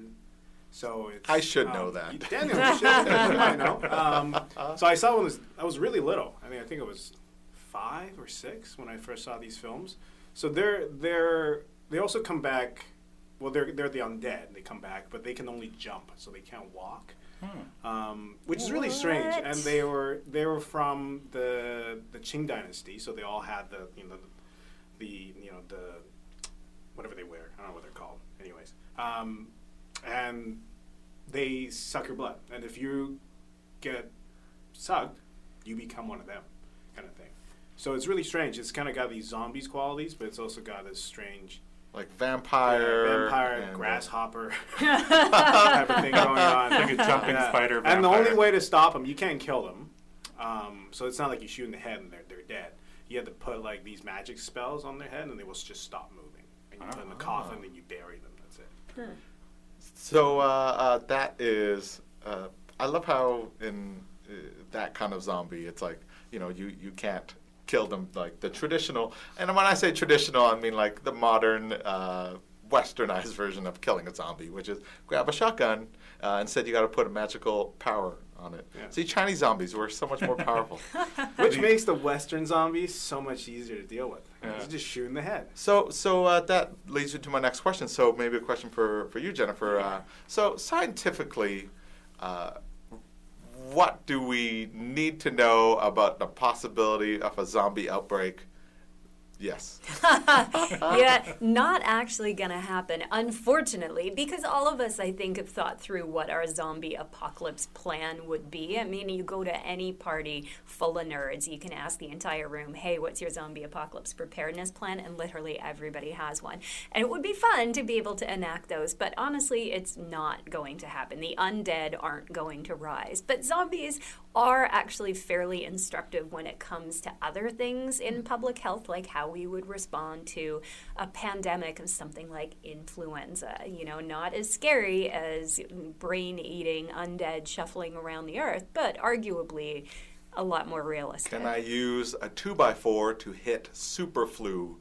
So it's, I should um, know that. Daniel, you should. You might know. Um, so I saw when I was, I was really little. I mean, I think it was five or six when I first saw these films. So they're they're they also come back. Well, they're they're the undead. They come back, but they can only jump, so they can't walk. Hmm. Um, which is really strange, and they were they were from the the Qing dynasty, so they all had the you know the, the you know the whatever they wear. I don't know what they're called. Anyways, um, and they suck your blood, and if you get sucked, you become one of them, kind of thing. So it's really strange. It's kind of got these zombies qualities, but it's also got this strange. Like vampire, yeah, vampire, and grasshopper type of thing going on. Like a jumping yeah. spider vampire. And the only way to stop them, you can't kill them. Um, so it's not like you shoot in the head and they're they're dead. You have to put like these magic spells on their head and they will just stop moving. And you oh. put in the coffin and you bury them. That's it. Hmm. So uh, uh, that is, uh, I love how in uh, that kind of zombie, it's like, you know, you, you can't kill them like the traditional, and when I say traditional, I mean like the modern, uh, westernized version of killing a zombie, which is grab a shotgun. Uh, instead, you got to put a magical power on it. Yeah. See, Chinese zombies were so much more powerful, which makes the Western zombies so much easier to deal with. Yeah. You just shoot in the head. So, so uh, that leads you to my next question. So, maybe a question for for you, Jennifer. Uh, so, scientifically. Uh, What do we need to know about the possibility of a zombie outbreak? Yes. Yeah, not actually going to happen, unfortunately, because all of us, I think, have thought through what our zombie apocalypse plan would be. I mean, you go to any party full of nerds, you can ask the entire room, hey, what's your zombie apocalypse preparedness plan? And literally everybody has one. And it would be fun to be able to enact those, but honestly, it's not going to happen. The undead aren't going to rise. But zombies are actually fairly instructive when it comes to other things in public health, like how we would respond to a pandemic of something like influenza. You know, not as scary as brain-eating undead shuffling around the earth, but arguably a lot more realistic. Can I use a two by four to hit super flu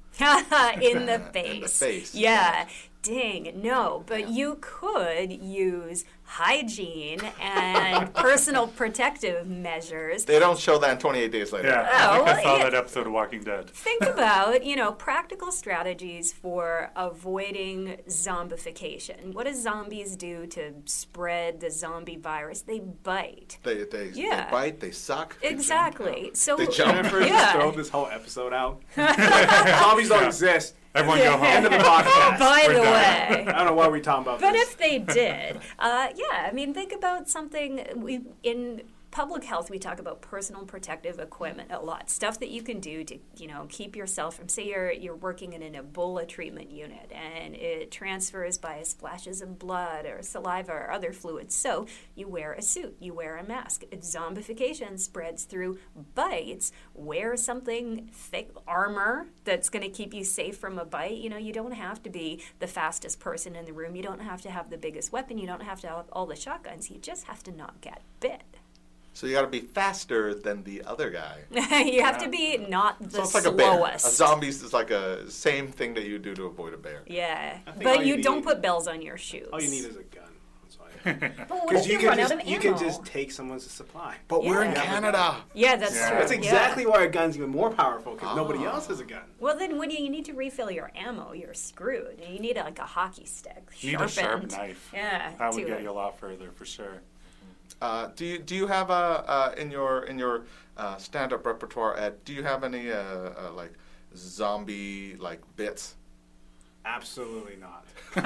in the face? In the face. Yeah. Dang, no, but yeah. You could use hygiene and personal protective measures. They don't show that in twenty-eight days later. Yeah, oh, I think I saw yeah. that episode of Walking Dead. Think about, you know, practical strategies for avoiding zombification. What do zombies do to spread the zombie virus? They bite. They they, yeah. they bite, they suck. Exactly. They jump. So they jump. Jennifer yeah. just throw this whole episode out. Zombies don't Yeah. exist. Everyone Yeah. go home. End of the podcast. By We're the done. way. I don't know why we're talking about But this. if they did, uh, yeah, I mean, think about something we in public health. We talk about personal protective equipment a lot, stuff that you can do to, you know, keep yourself from. Say you're you're working in an Ebola treatment unit and it transfers by splashes of blood or saliva or other fluids. So you wear a suit, you wear a mask. If zombification spreads through bites, wear something thick armor that's going to keep you safe from a bite. You know, you don't have to be the fastest person in the room. You don't have to have the biggest weapon. You don't have to have all the shotguns. You just have to not get bit. So you got to be faster than the other guy. You have to be not the so it's like slowest. a bear. A zombies is like a same thing that you do to avoid a bear. Yeah, I think all but you you don't need- put bells on your shoes. All you need is a gun. That's all But what Because if you you can run just out of you can ammo? just take someone's supply. But we're in Yeah. Canada. Yeah, that's Yeah. true. That's exactly Yeah. why a gun's even more powerful because nobody Ah. else has a gun. Well, then when you need to refill your ammo, you're screwed. You need like a hockey stick. You need a sharp sharpened. knife. Yeah. That would to- get you a lot further for sure. Uh, do you do you have a uh, in your in your uh, stand-up repertoire, Ed? Do you have any uh, uh, like zombie like bits? Absolutely not.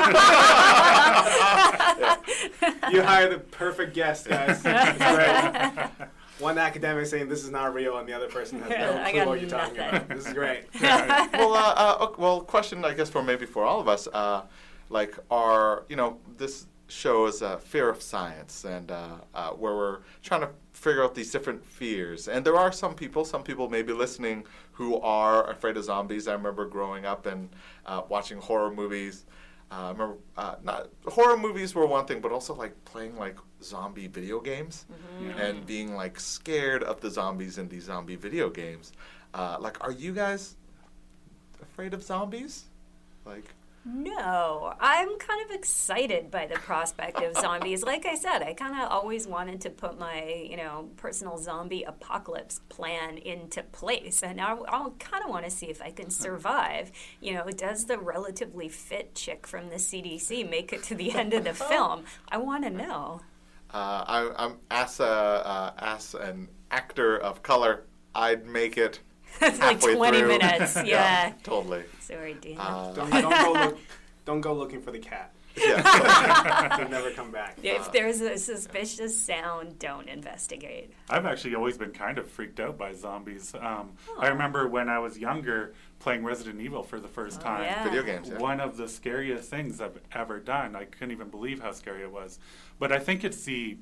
You hire the perfect guest, guys. It's great. One academic saying this is not real, and the other person has no I clue got what you're talking nothing. about. This is great. well, uh, uh, ok- well, question I guess for maybe for all of us, uh, like are you know this show is uh, Fear of Science, and uh, uh, where we're trying to figure out these different fears, and there are some people, some people maybe listening who are afraid of zombies. I remember growing up and uh, watching horror movies. Uh, I remember uh, not horror movies were one thing, but also like playing like zombie video games Mm-hmm. and being like scared of the zombies in these zombie video games. Uh, like, are you guys afraid of zombies? Like, No, I'm kind of excited by the prospect of zombies. Like I said, I kind of always wanted to put my, you know, personal zombie apocalypse plan into place, and I, I'll kind of want to see if I can survive. You know, does the relatively fit chick from the C D C make it to the end of the film? I want to know. uh, I, I'm as a uh, as an actor of color, I'd make it. It's like halfway twenty through. minutes. Yeah. Totally. Sorry, Dan. Uh, Don't, don't go look. Don't go looking for the cat. Yeah. They'll never come back. Yeah, if there's a suspicious sound, don't investigate. I've actually always been kind of freaked out by zombies. Um, I remember when I was younger playing Resident Evil for the first Oh, time. yeah. Video games, yeah. One of the scariest things I've ever done. I couldn't even believe how scary it was. But I think it's the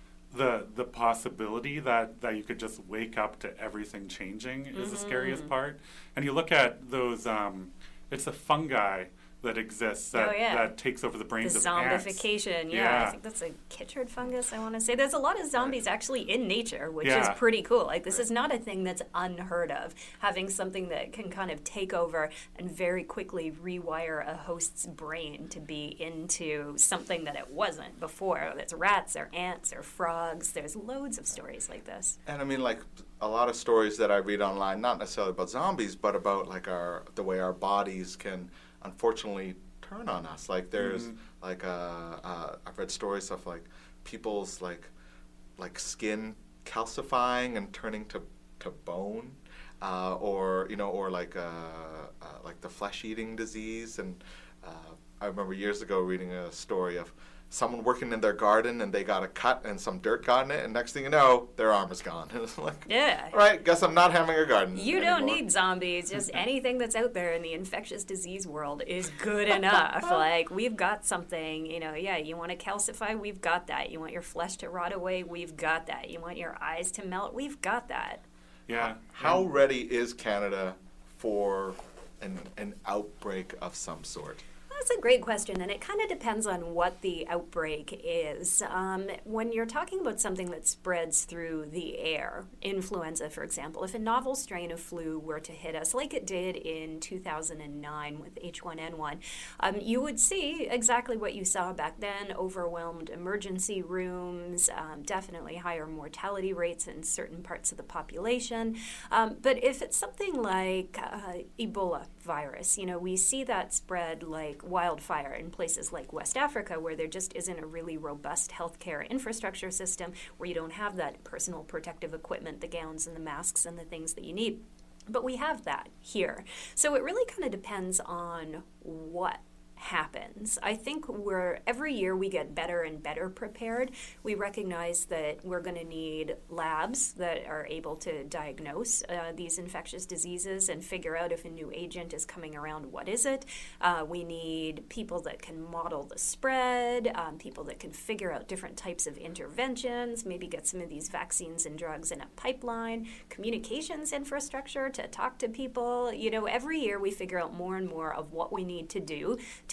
the the possibility that, that you could just wake up to everything changing is the scariest part. And you look at those, um, it's a fungi that exists that, Oh, yeah. that takes over the The brains of ants. zombification, yeah, Yeah. I think that's a chytrid fungus, I want to say. There's a lot of zombies actually in nature, which Yeah. is pretty cool. Like, this is not a thing that's unheard of. Having something that can kind of take over and very quickly rewire a host's brain to be into something that it wasn't before. It's rats or ants or frogs. There's loads of stories like this. And I mean, like a lot of stories that I read online, not necessarily about zombies, but about like our the way our bodies can unfortunately turn on us. Like there's Mhm. like uh, uh, I've read stories of like people's like like skin calcifying and turning to to bone, uh, or you know, or like uh, uh, like the flesh eating disease. And uh, I remember years ago reading a story of someone working in their garden and they got a cut and some dirt got in it, and next thing you know, their arm is gone. It was like, Yeah. all right, guess I'm not having a garden You don't anymore. need zombies. Just anything that's out there in the infectious disease world is good enough. Like, we've got something, you know, yeah, you want to calcify? We've got that. You want your flesh to rot away? We've got that. You want your eyes to melt? We've got that. Yeah. How ready is Canada for an an outbreak of some sort? That's a great question, and it kind of depends on what the outbreak is. Um, when you're talking about something that spreads through the air, influenza, for example, if a novel strain of flu were to hit us, like it did in two thousand nine with H one N one, um, you would see exactly what you saw back then: overwhelmed emergency rooms, um, definitely higher mortality rates in certain parts of the population. Um, but if it's something like uh, Ebola virus, you know, we see that spread like wildfire in places like West Africa, where there just isn't a really robust healthcare infrastructure system, where you don't have that personal protective equipment, the gowns and the masks and the things that you need. But we have that here. So it really kind of depends on what happens. I think we're every year we get better and better prepared. We recognize that we're going to need labs that are able to diagnose uh, these infectious diseases and figure out if a new agent is coming around, what is it. Uh, we need people that can model the spread, um, people that can figure out different types of interventions, maybe get some of these vaccines and drugs in a pipeline, communications infrastructure to talk to people. You know, every year we figure out more and more of what we need to do to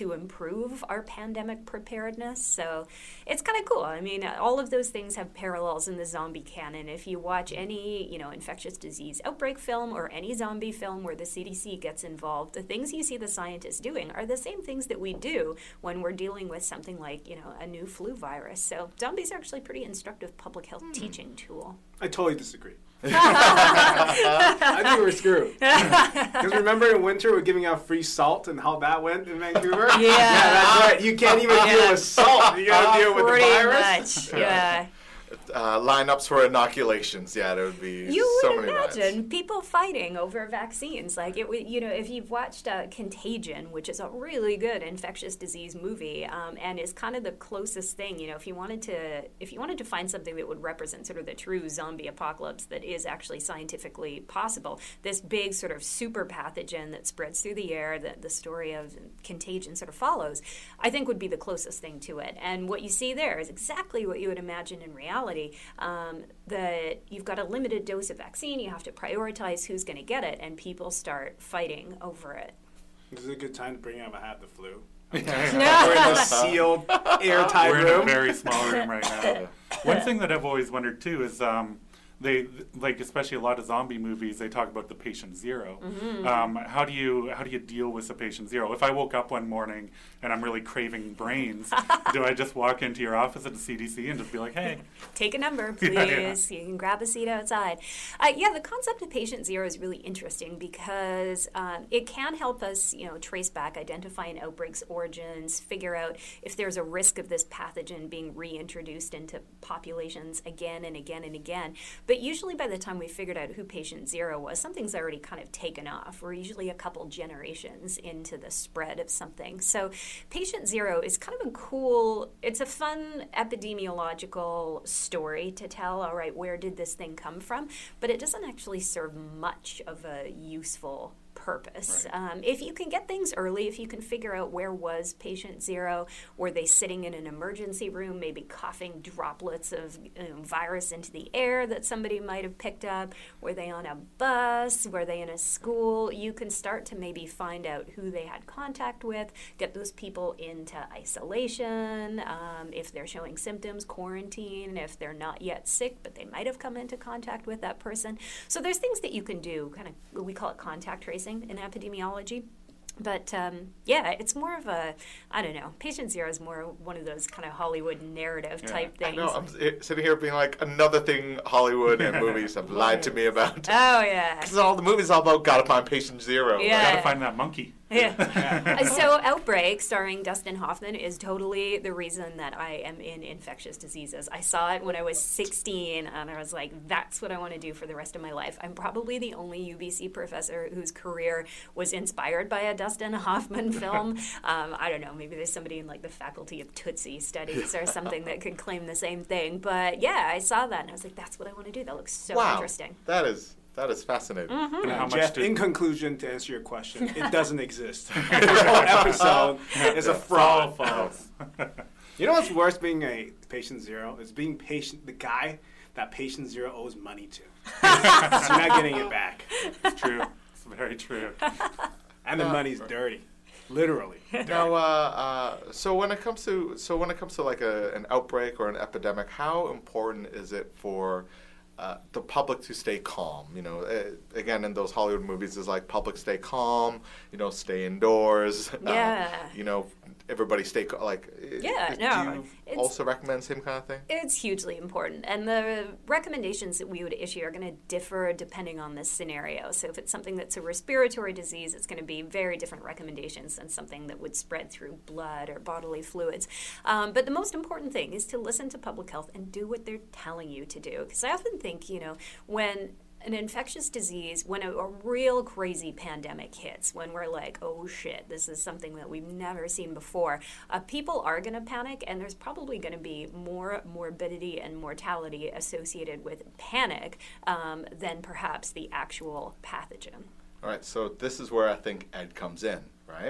to improve our pandemic preparedness. So it's kind of cool. I mean, all of those things have parallels in the zombie canon. If you watch any, you know, infectious disease outbreak film or any zombie film where the C D C gets involved, the things you see the scientists doing are the same things that we do when we're dealing with something like, you know, a new flu virus. So zombies are actually a pretty instructive public health mm. teaching tool. I totally disagree. I think we're screwed. Because remember in winter we're giving out free salt and how that went in Vancouver? Yeah. Yeah, that's right. You can't even Yeah. deal with salt. You got to Uh, deal with the pretty virus. much, yeah. Uh, lineups for inoculations. Yeah, there would be You so would many imagine lines. people fighting over vaccines. Like it would, you know, if you've watched uh, Contagion, which is a really good infectious disease movie, um, and is kind of the closest thing. You know, if you wanted to, if you wanted to find something that would represent sort of the true zombie apocalypse that is actually scientifically possible, this big sort of super pathogen that spreads through the air, that the story of Contagion sort of follows, I think would be the closest thing to it. And what you see there is exactly what you would imagine in reality. Um, that you've got a limited dose of vaccine, you have to prioritize who's going to get it, and people start fighting over it. This is a good time to bring up I have the flu. No. We're in a sealed, airtight We're room. in a very small room right now. One thing that I've always wondered too is um, they like, especially a lot of zombie movies, they talk about the patient zero. Mm-hmm. Um, how do you how do you deal with the patient zero? If I woke up one morning and I'm really craving brains, do I just walk into your office at the C D C and just be like, hey, take a number, please? Yeah, yeah. You can grab a seat outside. Uh, yeah, the concept of patient zero is really interesting because um, it can help us, you know, trace back, identify an outbreak's origins, figure out if there's a risk of this pathogen being reintroduced into populations again and again and again. But usually by the time we figured out who patient zero was, something's already kind of taken off. We're usually a couple generations into the spread of something. So patient zero is kind of a cool, it's a fun epidemiological story to tell, all right, where did this thing come from? But it doesn't actually serve much of a useful purpose. Right. Um, if you can get things early, if you can figure out where was patient zero, were they sitting in an emergency room, maybe coughing droplets of you know, virus into the air that somebody might have picked up, were they on a bus, were they in a school, you can start to maybe find out who they had contact with, get those people into isolation, um, if they're showing symptoms, quarantine, if they're not yet sick, but they might have come into contact with that person. So there's things that you can do, kind of, we call it contact tracing in epidemiology. But um, yeah, it's more of a, I don't know, patient zero is more one of those kind of Hollywood narrative Yeah. type things. I know, I'm s- sitting here being like, another thing Hollywood and movies have lied to me about. Oh, yeah. Because all the movies all about gotta find patient zero. Yeah. gotta find that monkey. Yeah. Uh, so Outbreak, starring Dustin Hoffman, is totally the reason that I am in infectious diseases. I saw it when I was sixteen, and I was like, that's what I want to do for the rest of my life. I'm probably the only U B C professor whose career was inspired by a Dustin Hoffman film. Um, I don't know, maybe there's somebody in like the faculty of Tootsie Studies or something that could claim the same thing. But yeah, I saw that, and I was like, that's what I want to do. That looks so wow. interesting. That is... That is fascinating. Mm-hmm. And Jeff, in conclusion, to answer your question, it doesn't exist. This whole episode is a fraud. False. You know what's worse being a patient zero? Is being patient the guy that patient zero owes money to. So you're not getting it back. It's true. It's very true. And the Uh, money's dirty. Literally. Now, uh, uh, so when it comes to so when it comes to like a, an outbreak or an epidemic, how important is it for Uh, the public to stay calm? You know, uh, again, in those Hollywood movies, it's like public stay calm, you know, stay indoors. Yeah. Uh, you know, everybody stay cal- like. Yeah, uh, no, Do you it's- also recommend same kind of thing? It's hugely important. And the recommendations that we would issue are going to differ depending on the scenario. So if it's something that's a respiratory disease, it's going to be very different recommendations than something that would spread through blood or bodily fluids. Um, but the most important thing is to listen to public health and do what they're telling you to do. Because I often think, you know, when an infectious disease, when a, a real crazy pandemic hits, when we're like, oh shit, this is something that we've never seen before, uh, people are going to panic, and there's probably going to be more morbidity and mortality associated with panic um, than perhaps the actual pathogen. All right, so this is where I think Ed comes in, right?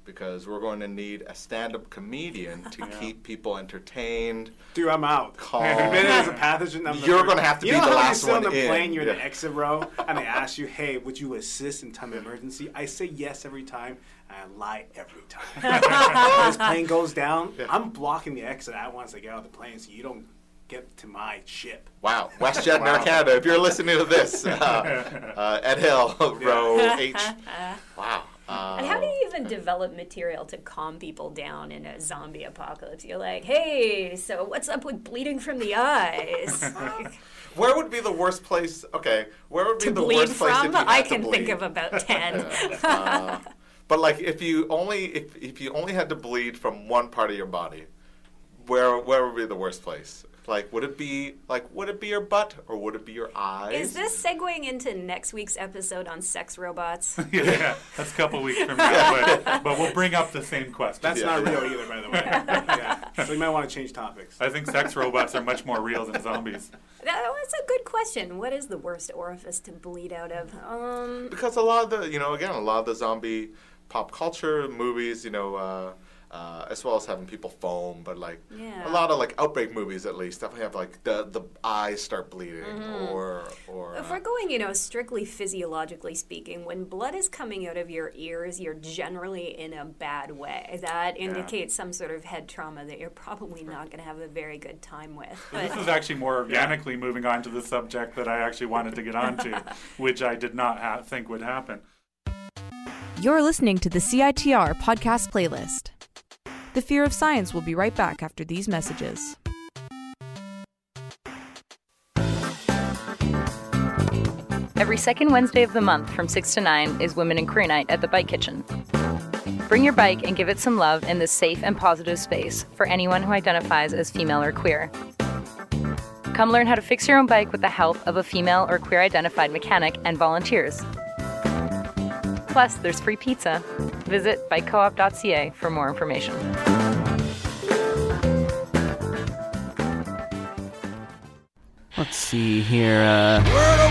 because we're going to need a stand-up comedian to Yeah. keep people entertained. Dude, I'm out. Calm. Admitted as a pathogen. I'm the You're first- going to have to you be know the how last you sit one on the in. plane, you're in Yeah. the exit row, and they ask you, hey, would you assist in time of emergency? I say yes every time, and I lie every time. When this plane goes down, I'm blocking the exit out once I get out of the plane so you don't get to my ship. Wow, WestJet and Air Canada, if you're listening to this, uh, uh, Ed Hill, row H. Wow. Uh, And how do you even develop material to calm people down in a zombie apocalypse? You're like, hey, so what's up with bleeding from the eyes? Where would be the worst place? Okay, where would be To the bleed worst place if from? you had I to can bleed? think of about ten. Uh, but like, if you only if, if you only had to bleed from one part of your body, where where would be the worst place? Like, would it be like would it be your butt or would it be your eyes? Is this segueing into next week's episode on sex robots? yeah, that's a couple weeks from now, but, but we'll bring up the same question. That's not real either, by the way. Yeah. So you might want to change topics. I think sex robots are much more real than zombies. That's a good question. What is the worst orifice to bleed out of? Um, Because a lot of the, you know, again, a lot of the zombie pop culture movies, you know, uh, uh, as well as having people foam, but like Yeah. a lot of like outbreak movies, at least, definitely have like the the eyes start bleeding, Mhm. or or. If uh, we're going, you know, strictly physiologically speaking, when blood is coming out of your ears, you're generally in a bad way. That indicates some sort of head trauma that you're probably not going to have a very good time with. This But is actually more organically moving on to the subject that I actually wanted to get onto, which I did not ha- think would happen. You're listening to the C I T R podcast playlist. The Fear of Science will be right back after these messages. Every second Wednesday of the month from six to nine is Women in Queer Night at the Bike Kitchen. Bring your bike and give it some love in this safe and positive space for anyone who identifies as female or queer. Come learn how to fix your own bike with the help of a female or queer-identified mechanic and volunteers. Plus, there's free pizza. Visit bike co op dot c a for more information. Let's see here. Uh,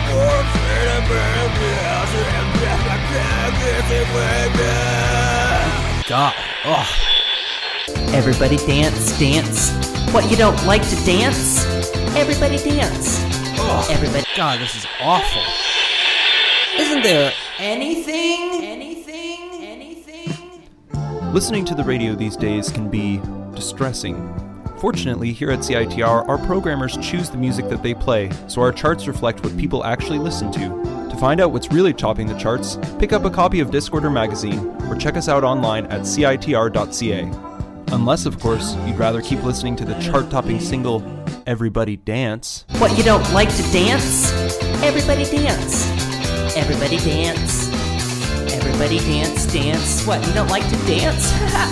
God. Oh. Everybody dance, dance. What, you don't like to dance? Everybody dance. Oh. Everybody. God, this is awful. Isn't there anything? Anything? Anything? Listening to the radio these days can be distressing. Fortunately, here at C I T R, our programmers choose the music that they play, so our charts reflect what people actually listen to. To find out what's really topping the charts, pick up a copy of Discorder magazine, or check us out online at c i t r dot c a. Unless, of course, you'd rather keep listening to the chart-topping single, Everybody Dance. What, you don't like to dance? Everybody dance. Everybody dance. Everybody dance, dance. What, you don't like to dance?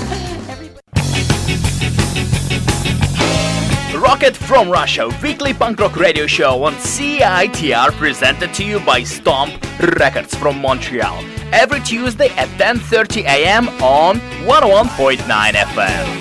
Rocket from Russia, weekly punk rock radio show on C I T R, presented to you by Stomp Records from Montreal. Every Tuesday at ten thirty a.m. on one oh one point nine F M.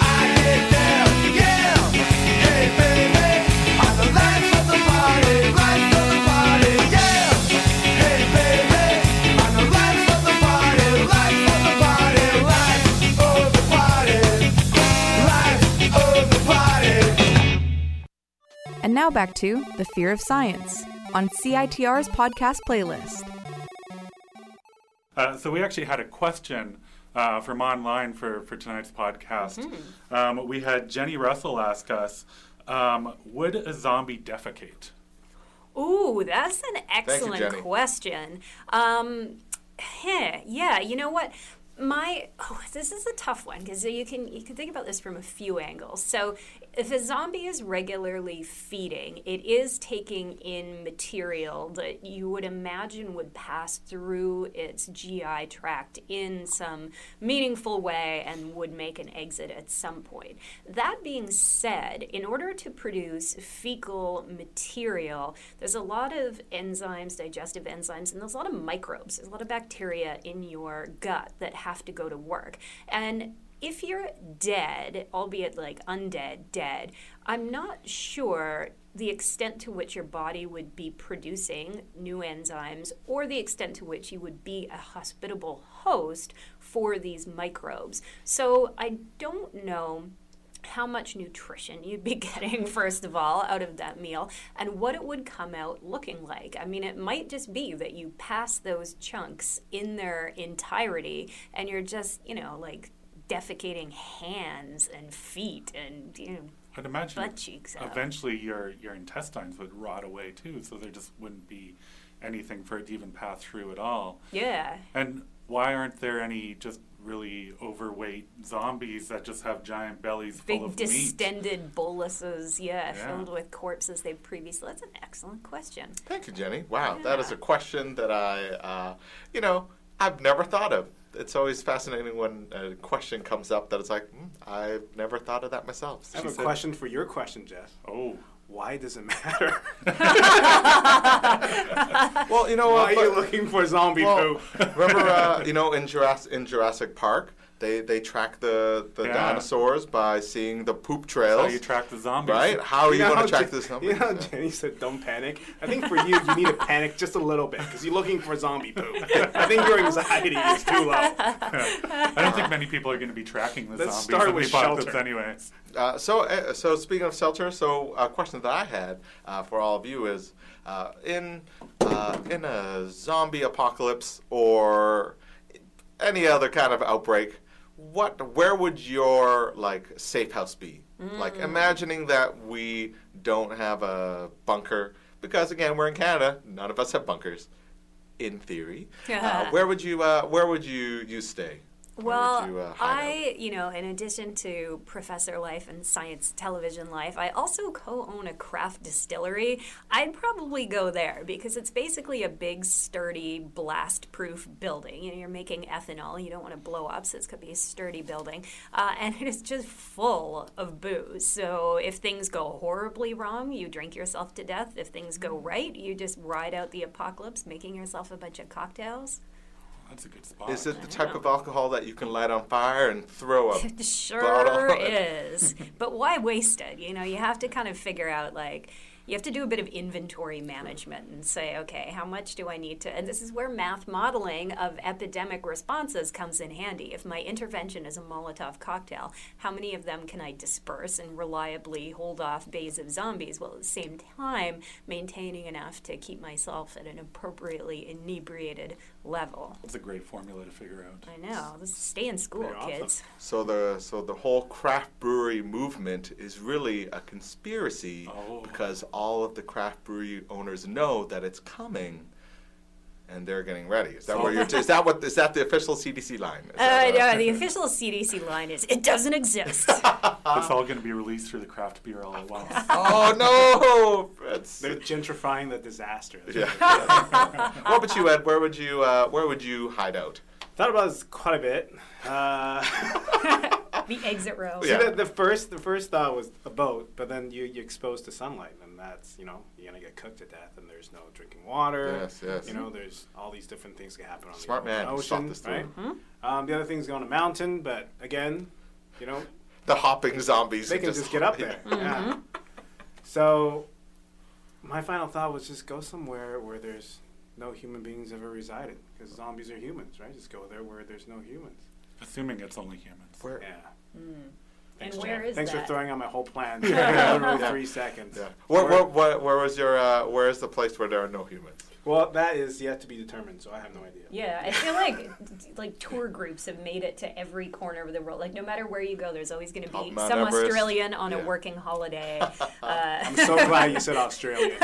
And now back to The Fear of Science on C I T R's podcast playlist. Uh, so we actually had a question uh, from online for, for tonight's podcast. Mm-hmm. Um, we had Jenny Russell ask us, um, would a zombie defecate? Ooh, that's an excellent Jenny. question. Um, heh, yeah, you know what? My oh, this is a tough one because you can you can think about this from a few angles. So, if a zombie is regularly feeding, it is taking in material that you would imagine would pass through its G I tract in some meaningful way and would make an exit at some point. That being said, in order to produce fecal material, there's a lot of enzymes, digestive enzymes, and there's a lot of microbes. There's a lot of bacteria in your gut that have to go to work. And if you're dead, albeit like undead, dead, I'm not sure the extent to which your body would be producing new enzymes or the extent to which you would be a hospitable host for these microbes. So I don't know how much nutrition you'd be getting, first of all, out of that meal, and what it would come out looking like. I mean, it might just be that you pass those chunks in their entirety and you're just, you know, like defecating hands and feet and, you know, I'd imagine butt cheeks out. Eventually your, your intestines would rot away too, so there just wouldn't be anything for it to even pass through at all. Yeah. And why aren't there any just really overweight zombies that just have giant bellies Big full of distended meat? boluses, yeah, Yeah. filled with corpses they've previously... That's an excellent question. Thank you, Jenny. Wow, that is a question that I, uh, you know, I've never thought of. It's always fascinating when a question comes up that it's like, mm, I've never thought of that myself. I have She a said- question for your question, Jeff. Oh. Why does it matter? Well, you know Why what? are you looking for zombie well, poop? Remember, uh, you know, in Jurassic, in Jurassic Park, they, they track the, the Yeah. dinosaurs by seeing the poop trails. How you track the zombies. Right? How are you, know going how to track Je- the zombies? You know how Jenny said don't panic? I think for you, you need to panic just a little bit because you're looking for zombie poop. I think your anxiety is too low. I don't think many people are going to be tracking the Let's zombies start in with the apocalypse shelter. anyway. Uh, so, uh, so speaking of shelter, so a question that I had uh, for all of you is, uh, in uh, in a zombie apocalypse or any other kind of outbreak, what where would your like safe house be? Like imagining that we don't have a bunker because again we're in Canada, none of us have bunkers. In theory, uh, where would you uh, where would you you stay? Where Well, would you, uh, hide I, you know, in addition to professor life and science television life, I also co-own a craft distillery. I'd probably go there because it's basically a big, sturdy, blast-proof building. You know, you're making ethanol. You don't want to blow up, so it's going to be a sturdy building. Uh, and it is just full of booze. So if things go horribly wrong, you drink yourself to death. If things go right, you just ride out the apocalypse, making yourself a bunch of cocktails. That's a good spot. Is it the type of alcohol that you can light on fire and throw a Sure bottle? is. But why waste it? You know, you have to kind of figure out, like, you have to do a bit of inventory management and say, okay, how much do I need to... And this is where math modeling of epidemic responses comes in handy. If my intervention is a Molotov cocktail, how many of them can I disperse and reliably hold off bays of zombies while at the same time maintaining enough to keep myself at an appropriately inebriated level? That's a great formula to figure out. I know. This is stay in school, Pretty awesome. kids. So the so the whole craft brewery movement is really a conspiracy Oh. because all of the craft brewery owners know that it's coming, and they're getting ready. Is that So- where you're? Is that what? Is that the official C D C line? Is Uh, that, no, the official C D C line is, it doesn't exist. It's all going to be released through the craft beer all at once. Oh no! It's, They're gentrifying the disaster. yeah. What about you, Ed? Where would you uh, Where would you hide out? Thought about this quite a bit. Uh, The exit row. See, the, the first the first thought was a boat, but then you you're exposed to sunlight, and that's you know you're gonna get cooked to death, and there's no drinking water. Yes, yes. You know, there's all these different things that happen on Smart the man, open you thought ocean, this through. right? Mm-hmm. Um, the other thing is go on a mountain, but again, you know, The hopping zombies. they that can just, get up there. Yeah. So, my final thought was just go somewhere where there's no human beings ever resided, because zombies are humans, right? Just go there where there's no humans. Assuming it's only humans. Where? Yeah. Mm. Thanks, And where Jeff. is Thanks that? for throwing out my whole plan. Yeah. Literally Yeah. three seconds. Yeah. Where, where, where, where was your? Uh, where is the place where there are no humans? Well, that is yet to be determined, so I have no idea. Yeah, I feel like like tour groups have made it to every corner of the world. Like no matter where you go, there's always going to Top be Mount some Everest. Australian on Yeah. a working holiday. Uh, I'm so glad you said Australian.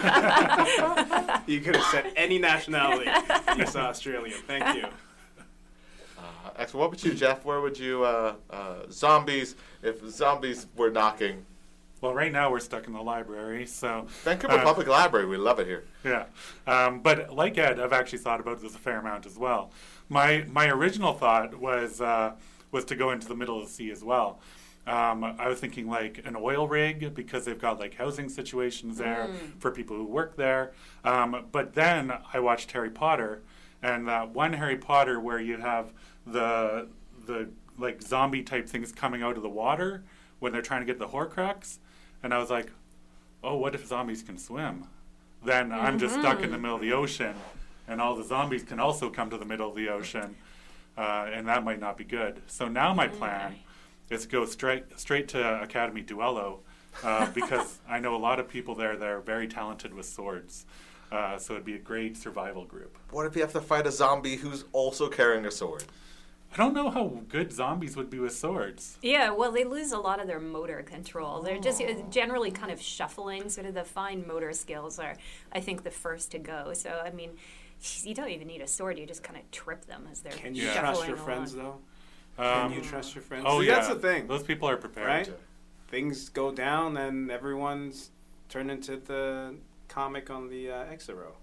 You could have said any nationality. You said Australian. Thank you. Uh, excellent. What about you, Jeff? Where would you? Uh, uh, zombies. If zombies were knocking. Well, right now we're stuck in the library, so... Vancouver uh, Public Library. We love it here. Yeah. Um, but like Ed, I've actually thought about this a fair amount as well. My my original thought was uh, was to go into the middle of the sea as well. Um, I was thinking like an oil rig because they've got like housing situations there Mm. for people who work there. Um, but then I watched Harry Potter, and uh, one Harry Potter where you have the the like zombie type things coming out of the water when they're trying to get the Horcrux. And I was like, oh, what if zombies can swim? Then mm-hmm. I'm just stuck in the middle of the ocean, and all the zombies can also come to the middle of the ocean, uh, and that might not be good. So now my plan is to go straight straight to Academy Duello, uh, because I know a lot of people there that are very talented with swords. Uh, so it'd be a great survival group. What if you have to fight a zombie who's also carrying a sword? I don't know how good zombies would be with swords. Yeah, well, they lose a lot of their motor control. They're just uh, generally kind of shuffling. Sort of the fine motor skills are, I think, the first to go. So, I mean, you don't even need a sword. You just kind of trip them as they're Can you shuffling trust your along. friends, though? Um, Can you trust your friends? Oh, See, yeah. that's the thing. Those people are prepared. Right? To. Things go down, and everyone's turned into the comic on the uh, exit row.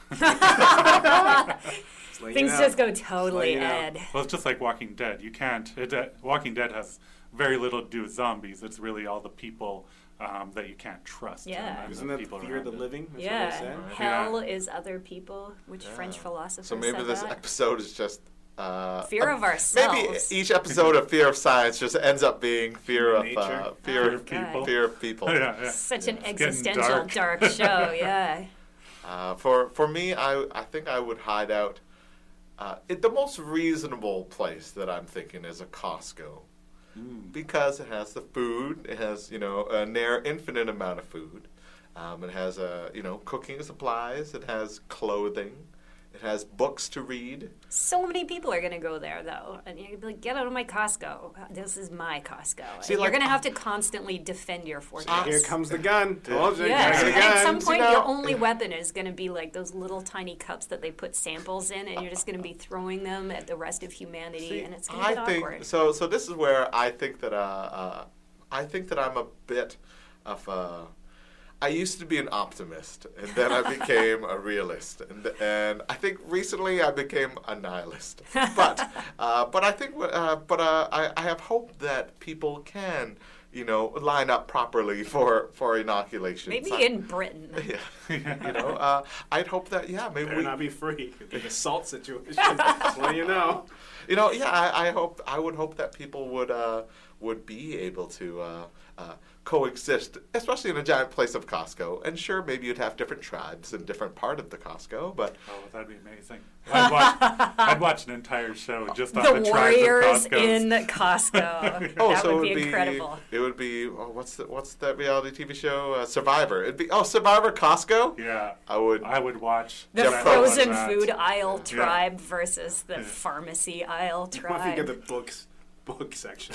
Things just go totally Ed. Well, it's just like Walking Dead. You can't. It, uh, Walking Dead has very little to do with zombies. It's really all the people um, that you can't trust. Yeah. and Isn't the that people fear of the around it. living? That's Yeah. what they said. Hell is other people, which Yeah. French philosopher So maybe said this that. episode is just uh, Fear uh, of ourselves. Maybe each episode of Fear of Science just ends up being fear of Nature. uh, fear Oh, of God. people. Fear of people. yeah, yeah. Such an It's getting existential dark. dark. show, yeah. Uh, for for me, I I think I would hide out. Uh, it, the most reasonable place that I'm thinking is a Costco, Mm. because it has the food. It has you know a near infinite amount of food. Um, it has uh, you know cooking supplies. It has clothing. It has books to read. So many people are going to go there, though. And you're going to be like, get out of my Costco. This is my Costco. See, and like- you're going to have to constantly defend your fortress. Here comes the gun. Told you, Yeah, here's the and at gun. some point, You know- your only weapon is going to be like those little tiny cups that they put samples in, and you're just going to be throwing them at the rest of humanity, See, and it's going to I get think awkward. so. So this is where I think that uh, uh, I think that I'm a bit of a. I used to be an optimist, and then I became a realist, and and I think recently I became a nihilist. But uh, but I think uh, but uh, I I have hope that people can you know line up properly for for inoculation. Maybe So- in Britain. Yeah, you know, uh, I'd hope that yeah maybe Better we not be free. The assault situation. Just let you know. You know, yeah, I, I hope I would hope that people would uh, would be able to uh, uh, coexist, especially in a giant place of Costco. And sure, maybe you'd have different tribes in different part of the Costco, but Oh, that'd be amazing. I'd watch, I'd watch an entire show just on The the, tribes warriors of Costco's. in Costco. oh, that so would it be would incredible. be it would be oh, what's the, what's that reality T V show? Uh, Survivor. It'd be oh Survivor Costco. Yeah, I would. I would watch. The Jeff frozen Probst. food aisle Yeah. tribe versus the pharmacy aisle What if you tribe. get the books, book section?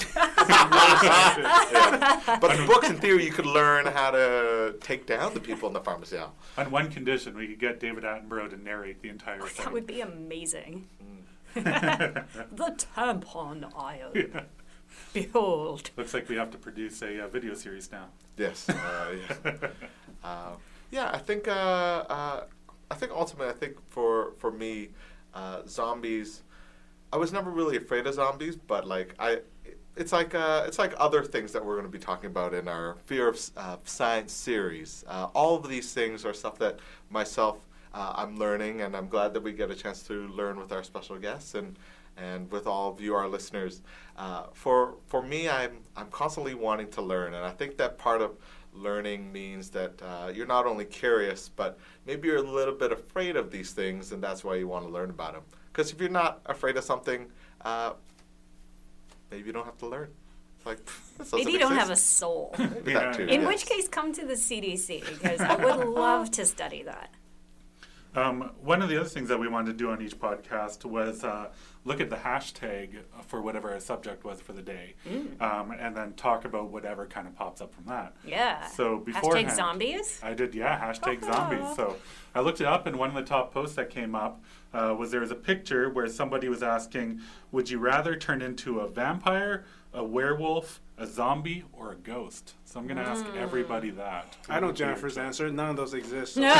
Yeah. But the books, in theory, you could learn how to take down the people in the pharmacy aisle. On one condition, we could get David Attenborough to narrate the entire thing. That would be amazing. Mm. The tampon aisle. Yeah. Behold. Looks like we have to produce a uh, video series now. Yes. Uh, yeah. Uh, yeah, I think. Uh, uh, I think ultimately, I think for for me, uh, zombies. I was never really afraid of zombies, but like I, it's like uh, it's like other things that we're going to be talking about in our Fear of uh, Science series. Uh, all of these things are stuff that myself uh, I'm learning, and I'm glad that we get a chance to learn with our special guests and. And with all of you, our listeners, uh, for for me, I'm I'm constantly wanting to learn, and I think that part of learning means that uh, you're not only curious, but maybe you're a little bit afraid of these things, and that's why you want to learn about them. Because if you're not afraid of something, uh, maybe you don't have to learn. It's like pff, this Maybe doesn't you don't exist. have a soul. Maybe that too, In yes. which case, come to the C D C, because I would love to study that. Um, one of the other things that we wanted to do on each podcast was uh, look at the hashtag for whatever our subject was for the day, Mm. um, and then talk about whatever kind of pops up from that. Yeah. So beforehand, Hashtag zombies? I did, yeah, hashtag zombies. So I looked it up, and one of the top posts that came up uh, was there was a picture where somebody was asking, would you rather turn into a vampire, a werewolf, a zombie, or a ghost? So I'm going to ask everybody that. I know Jennifer's answer. None of those exist. So.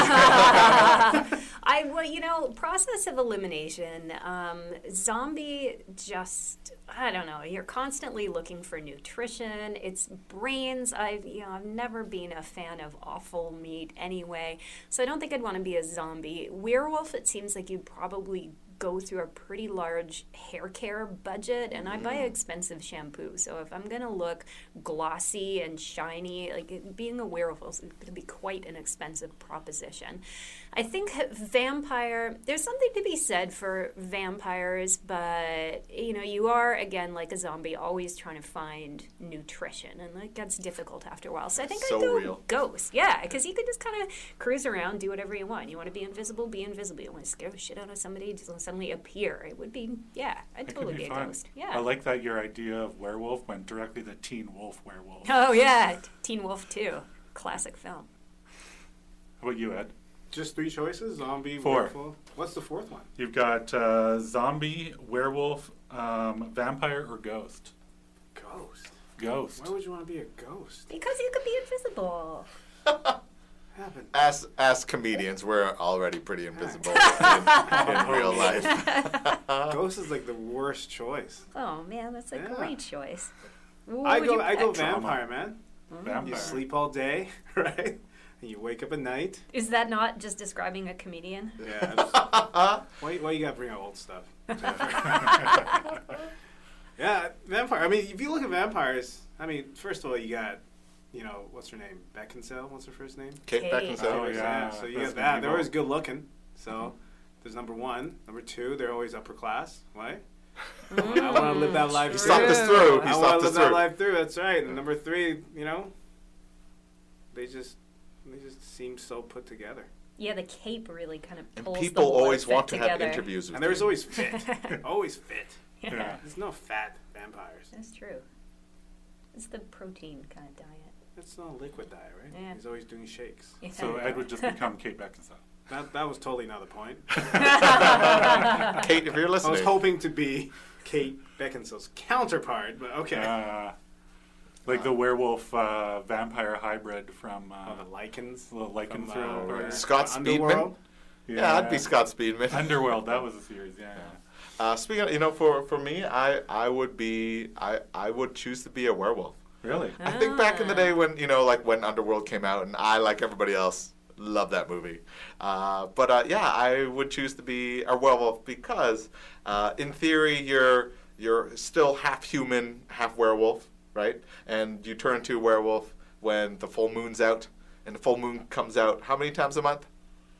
I well, you know, process of elimination. Um, zombie, just I don't know. You're constantly looking for nutrition. It's brains. I've you know I've never been a fan of awful meat anyway, so I don't think I'd want to be a zombie. Werewolf. It seems like you'd probably go through a pretty large hair care budget, and I buy expensive shampoo. So if I'm going to look glossy and shiny, like it, being a werewolf is going to be quite an expensive proposition. I think vampire, there's something to be said for vampires, but, you know, you are, again, like a zombie, always trying to find nutrition, and that gets difficult after a while. So I think So I'd go real. ghost. Yeah, because you can just kind of cruise around, do whatever you want. You want to be invisible, be invisible. You want to scare the shit out of somebody, just suddenly appear. It would be, yeah, I'd It totally could be, be a fun. ghost. Yeah. I like that your idea of werewolf went directly to Teen Wolf Werewolf. Oh, yeah, Teen Wolf two. Classic film. How about you, Ed? Just three choices? Zombie, Four. werewolf. What's the fourth one? You've got uh, zombie, werewolf, um, vampire, or ghost. Ghost. Ghost. Why would you want to be a ghost? Because you could be invisible. Happened. As as comedians, we're already pretty invisible in, in real life. Ghost is like the worst choice. Oh, man, that's a Yeah. great choice. What I would go you I go pick? vampire, man. Vampire. You sleep all day, right? And you wake up at night. Is that not just describing a comedian? Yeah. Just, why, why you gotta bring out old stuff? Yeah, vampire. I mean, if you look at vampires, I mean, first of all, you got, you know, what's her name? Beckinsale? What's her first name? Kate Kate. Beckinsale. Oh, yeah. So you That's got that. evil. They're always good looking. So there's number one. Number two, they're always upper class. Why? I want to live that life. He through. stopped us through. He I stopped want to us live that through. life through. That's right. And number three, you know, they just they just seem so put together. Yeah, the cape really kind of And pulls people the whole always outfit want to have together. interviews with And there's you. always fit. Always fit. Yeah. There's no fat vampires. That's true. It's the protein kind of diet. It's not a liquid diet, right? Yeah. He's always doing shakes. Yeah. So Ed would just become Kate Beckinsale. That that was totally not the point. Kate, if you're I was listening, hoping to be Kate Beckinsale's counterpart, but okay. Uh, like the werewolf uh, vampire hybrid from uh, oh, the Lycans. the Lycan From, thrill. uh, or- Scott Speedman. Underworld? Yeah, I'd be Scott Speedman. Underworld, that was a series, yeah. Uh, speaking of, you know, for, for me, I, I would be, I, I would choose to be a werewolf. Really? I think back in the day when, you know, like when Underworld came out, and I, like everybody else, love that movie. Uh, but uh, yeah, I would choose to be a werewolf because, uh, in theory, you're you're still half human, half werewolf, right? And you turn into a werewolf when the full moon's out, and the full moon comes out how many times a month?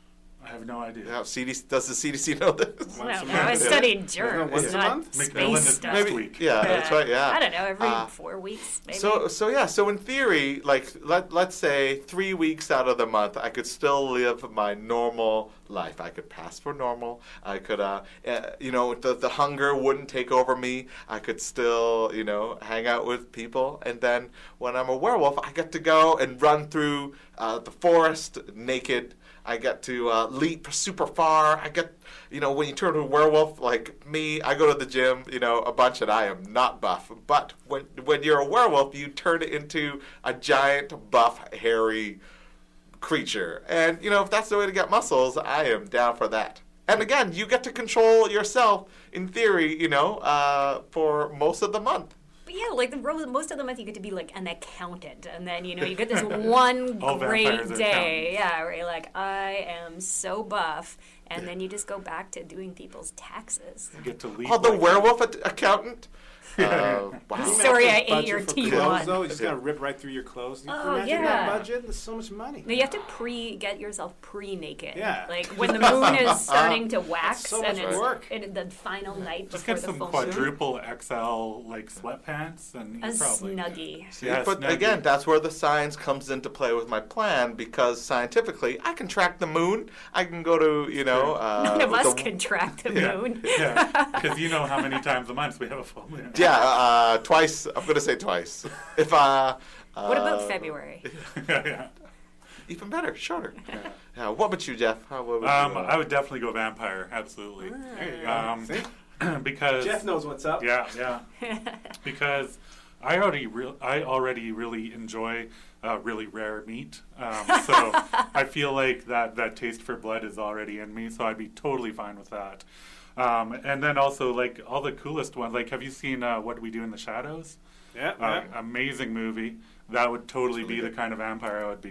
I have no idea. Yeah, C D C, does the C D C know this? Well, no, I studied germs, Once a not month? space McMillan is stuff. next Maybe, week. yeah, that's right. Yeah, I don't know, every Uh, four weeks, maybe. So, so yeah, so in theory, like let let's say three weeks out of the month, I could still live my normal life. I could pass for normal. I could, uh, uh, you know, the the hunger wouldn't take over me. I could still, you know, hang out with people. And then when I'm a werewolf, I get to go and run through uh, the forest naked. I get to uh, leap super far. I get, you know, when you turn into a werewolf, like me, I go to the gym, you know, a bunch, and I am not buff. But when when you're a werewolf, you turn it into a giant, buff, hairy creature. And, you know, if that's the way to get muscles, I am down for that. And again, you get to control yourself, in theory, you know, uh, for most of the month. But yeah, like the ro- most of the month you get to be like an accountant, and then you know you get this one All great vampires are day, yeah, where you're like, I am so buff, and then you just go back to doing people's taxes. You get to leave. Oh, the like- werewolf at- accountant? Uh, wow. Sorry, I ate Budget your for T clothes, one. though, you just gotta rip right through your clothes. You can Oh, imagine yeah. that budget. There's so much money. No, you have to pre get yourself pre naked. Yeah. Like when the moon is starting to wax so and much it's work. in the final night Just before get the some full quadruple X L like sweatpants and moon. A you probably snuggie. See, Yeah, but snuggie. again, that's where the science comes into play with my plan, because scientifically, I can track the moon. I can go to, you know... Uh, None of with us the- can track the Yeah. moon. Yeah, because you know how many times a month we have a full moon. Yeah, uh, twice. I'm going to say twice. If uh, uh, What about February? yeah. Even better, shorter. Yeah. Yeah, what about you, Jeff? How what would Um, you, uh, I would definitely go vampire, absolutely. There you go. Um, See? because Jeff knows what's up. Yeah, yeah. Because I already, re- I already really enjoy uh, really rare meat, um, so I feel like that that taste for blood is already in me. So I'd be totally fine with that. Um, and then also like all the coolest ones. Like, have you seen uh, What We Do in the Shadows? Yeah, Uh, yeah. Amazing movie. That would totally be the kind of vampire I would be.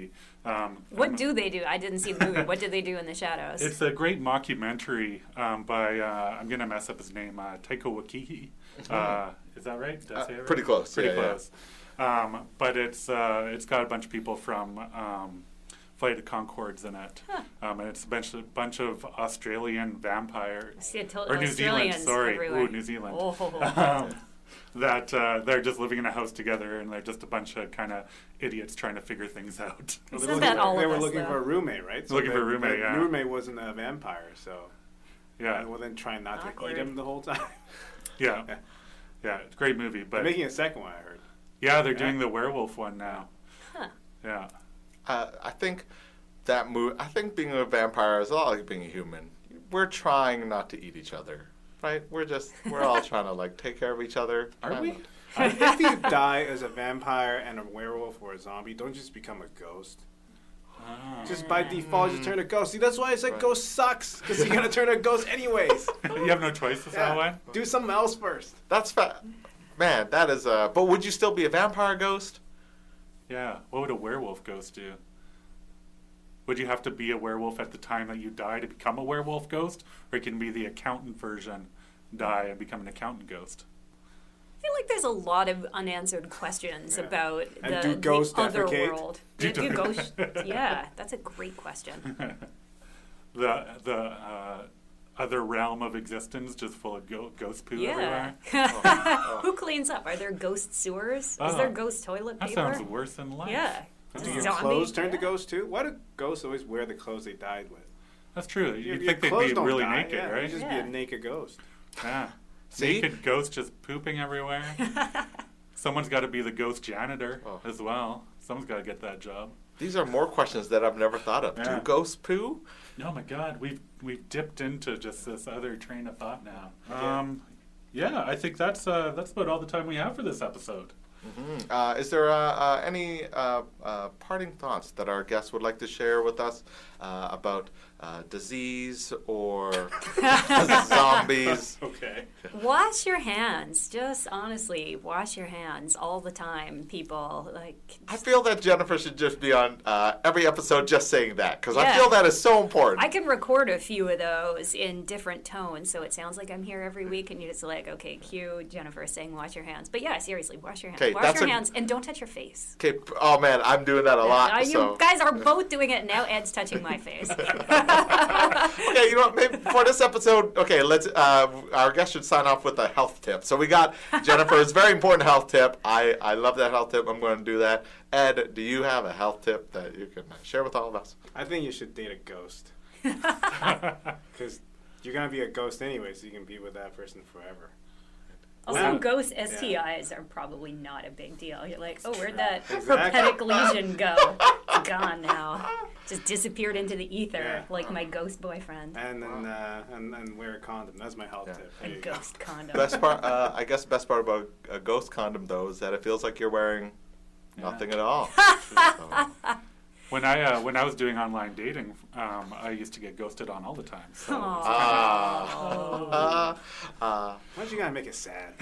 Um, What um, do they do? I didn't see the movie. What did they do in the shadows? It's a great mockumentary um, by, uh, I'm going to mess up his name, uh, Taika Waititi. Uh, is that right? Did I Uh, say it right? pretty close, Pretty yeah, yeah. close. Um, but it's uh, it's got a bunch of people from um, Flight of Conchords in it. Huh. Um, and it's a bunch of, bunch of Australian vampires. See, I told- or New Zealand, Australians sorry. everywhere. Ooh, New Zealand. Oh. Um, that uh, they're just living in a house together, and they're just a bunch of kind of idiots trying to figure things out. Well, they were looking, they were looking for a roommate, right? Looking the, for a roommate, the yeah. roommate wasn't a vampire, so Yeah. well, then trying not Awkward. to eat him the whole time. Yeah. Yeah, it's a great movie. But They're making a second one, I heard. Yeah, they're Yeah. doing the werewolf one now. Huh. Yeah. Uh, I think that movie. I think being a vampire is a lot like being a human. We're trying not to eat each other, right? We're just we're all trying to like take care of each other. Are Trying we? not- If you die as a vampire and a werewolf or a zombie, don't you just become a ghost? Just by default, just turn a ghost. See, that's why I said Right. ghost sucks, because you're going to turn a ghost anyways. You have no choice this Yeah. way. Do something else first. That's fa- man. That is. Uh, but would you still be a vampire ghost? Yeah. What would a werewolf ghost do? Would you have to be a werewolf at the time that you die to become a werewolf ghost? Or it can be the accountant version, die and become an accountant ghost? I feel like there's a lot of unanswered questions Yeah. about And the, do the ghosts other defecate? world. Do- Do, do ghosts? Yeah, that's a great question. the the uh, other realm of existence just full of go- ghost poo Yeah. everywhere? Oh, Who cleans up? Are there ghost sewers? Is Oh. there ghost toilet That paper? sounds worse than life. Yeah. Do Just your zombie? clothes turn Yeah. to ghosts too? Why do ghosts always wear the clothes they died with? That's true. Your- You'd your think they'd clothes be don't really die, naked, yeah, right? You'd just be a naked ghost. Yeah. See? Naked ghost just pooping everywhere. Someone's got to be the ghost janitor Oh. as well. Someone's got to get that job. These are more questions that I've never thought of. Yeah. Do ghosts poo? Oh my God, we've we've dipped into just this other train of thought now. Yeah. Um, yeah, I think that's uh, that's about all the time we have for this episode. Mhm. Uh, is there uh, uh, any uh, uh, parting thoughts that our guests would like to share with us uh, about uh, disease or zombies? Okay. Wash your hands. Just honestly, wash your hands all the time, people. Like, I feel that Jennifer should just be on uh, every episode just saying that because I Yeah. feel that is so important. I can record a few of those in different tones, so it sounds like I'm here every week, and you're just like, okay, cue Jennifer saying wash your hands. But yeah, seriously, wash your hands. 'Kay, Wash that's your a- hands, and don't touch your face. Okay. Oh man, I'm doing that a lot. Uh, you so. guys are both doing it now. Ed's touching my face. Okay, you know what? Maybe for this episode, okay, let's. Uh, our guest should sign off with a health tip. So we got Jennifer's very important health tip. I I love that health tip. I'm going to do that. Ed, do you have a health tip that you can share with all of us? I think you should date a ghost. Because you're going to be a ghost anyway, so you can be with that person forever. Also, Wow. ghost S T Is Yeah. are probably not a big deal. You're like, oh, where'd that Exactly. herpetic lesion go? Gone now. Just disappeared into the ether, Yeah. like my ghost boyfriend. And then uh, and, and wear a condom. That's my health tip. A There you go. ghost condom. Best part, uh, I guess, best part about a ghost condom though is that it feels like you're wearing nothing at all. So- When I uh, when I was doing online dating, um, I used to get ghosted on all the time. So it's Aw. Ah. Uh, uh, Why don't you gotta make it sad?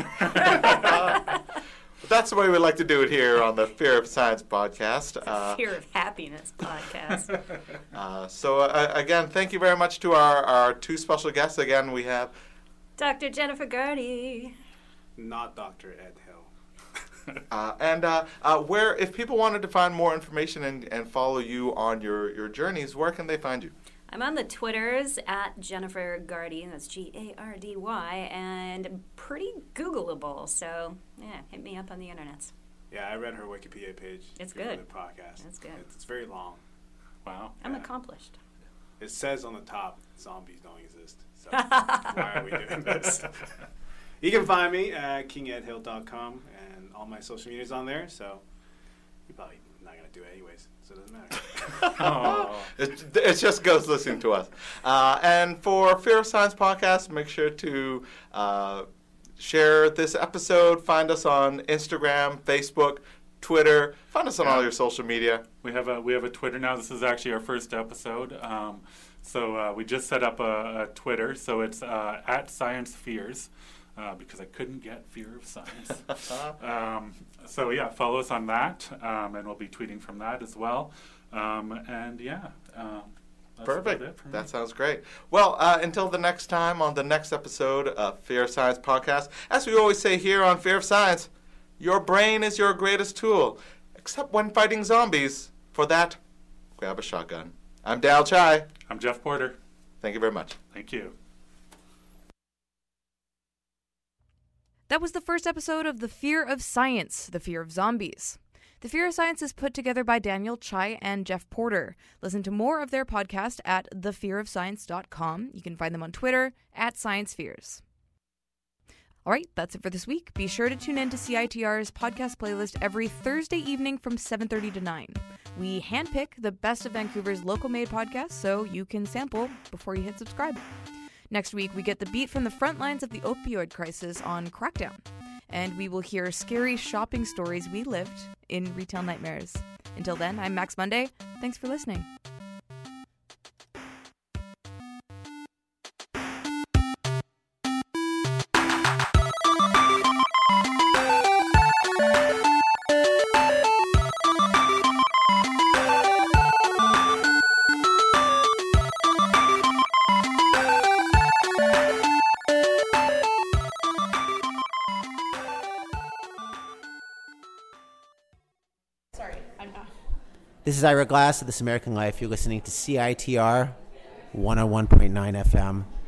but that's the way we like to do it here on the Fear of Science podcast. Uh, Fear of Happiness podcast. uh, so uh, again, thank you very much to our, our two special guests. Again, we have Doctor Jennifer Gardy. Not Doctor Ed Hill. Uh, and uh, uh, where, if people wanted to find more information and, and follow you on your, your journeys, where can they find you? I'm on the Twitters at Jennifer Gardy, that's G A R D Y, and pretty Googleable. So, yeah, hit me up on the internets. Yeah, I read her Wikipedia page. It's before good. The podcast. It's good. It's, it's very long. Wow. I'm Yeah. accomplished. It says on the top, zombies don't exist. So why are we doing this? You can find me at king ed hill dot com, and all my social media's on there. So you're probably not gonna do it anyways, so it doesn't matter. Oh. It, it just goes listening to us. Uh, and for Fear of Science podcast, make sure to uh, share this episode. Find us on Instagram, Facebook, Twitter. Find us on all your social media. We have a we have a Twitter now. This is actually our first episode. Um, so uh, we just set up a, a Twitter. So it's uh, at Science Fears. Uh, because I couldn't get Fear of Science. um, so yeah, follow us on that, um, and we'll be tweeting from that as well. Um, and yeah. Um, that's Perfect. about it for me. That sounds great. Well, uh, until the next time on the next episode of Fear of Science podcast, as we always say here on Fear of Science, your brain is your greatest tool, except when fighting zombies. For that, grab a shotgun. I'm Dal Chai. I'm Jeff Porter. Thank you very much. Thank you. That was the first episode of The Fear of Science, The Fear of Zombies. The Fear of Science is put together by Daniel Chai and Jeff Porter. Listen to more of their podcast at the fear of science dot com. You can find them on Twitter at Science Fears. All right, that's it for this week. Be sure to tune in to C I T R's podcast playlist every Thursday evening from seven thirty to nine. We handpick the best of Vancouver's local-made podcasts so you can sample before you hit subscribe. Next week, we get the beat from the front lines of the opioid crisis on Crackdown. And we will hear scary shopping stories we lived in retail nightmares. Until then, I'm Max Monday. Thanks for listening. This is Ira Glass of This American Life. You're listening to C I T R one oh one point nine F M,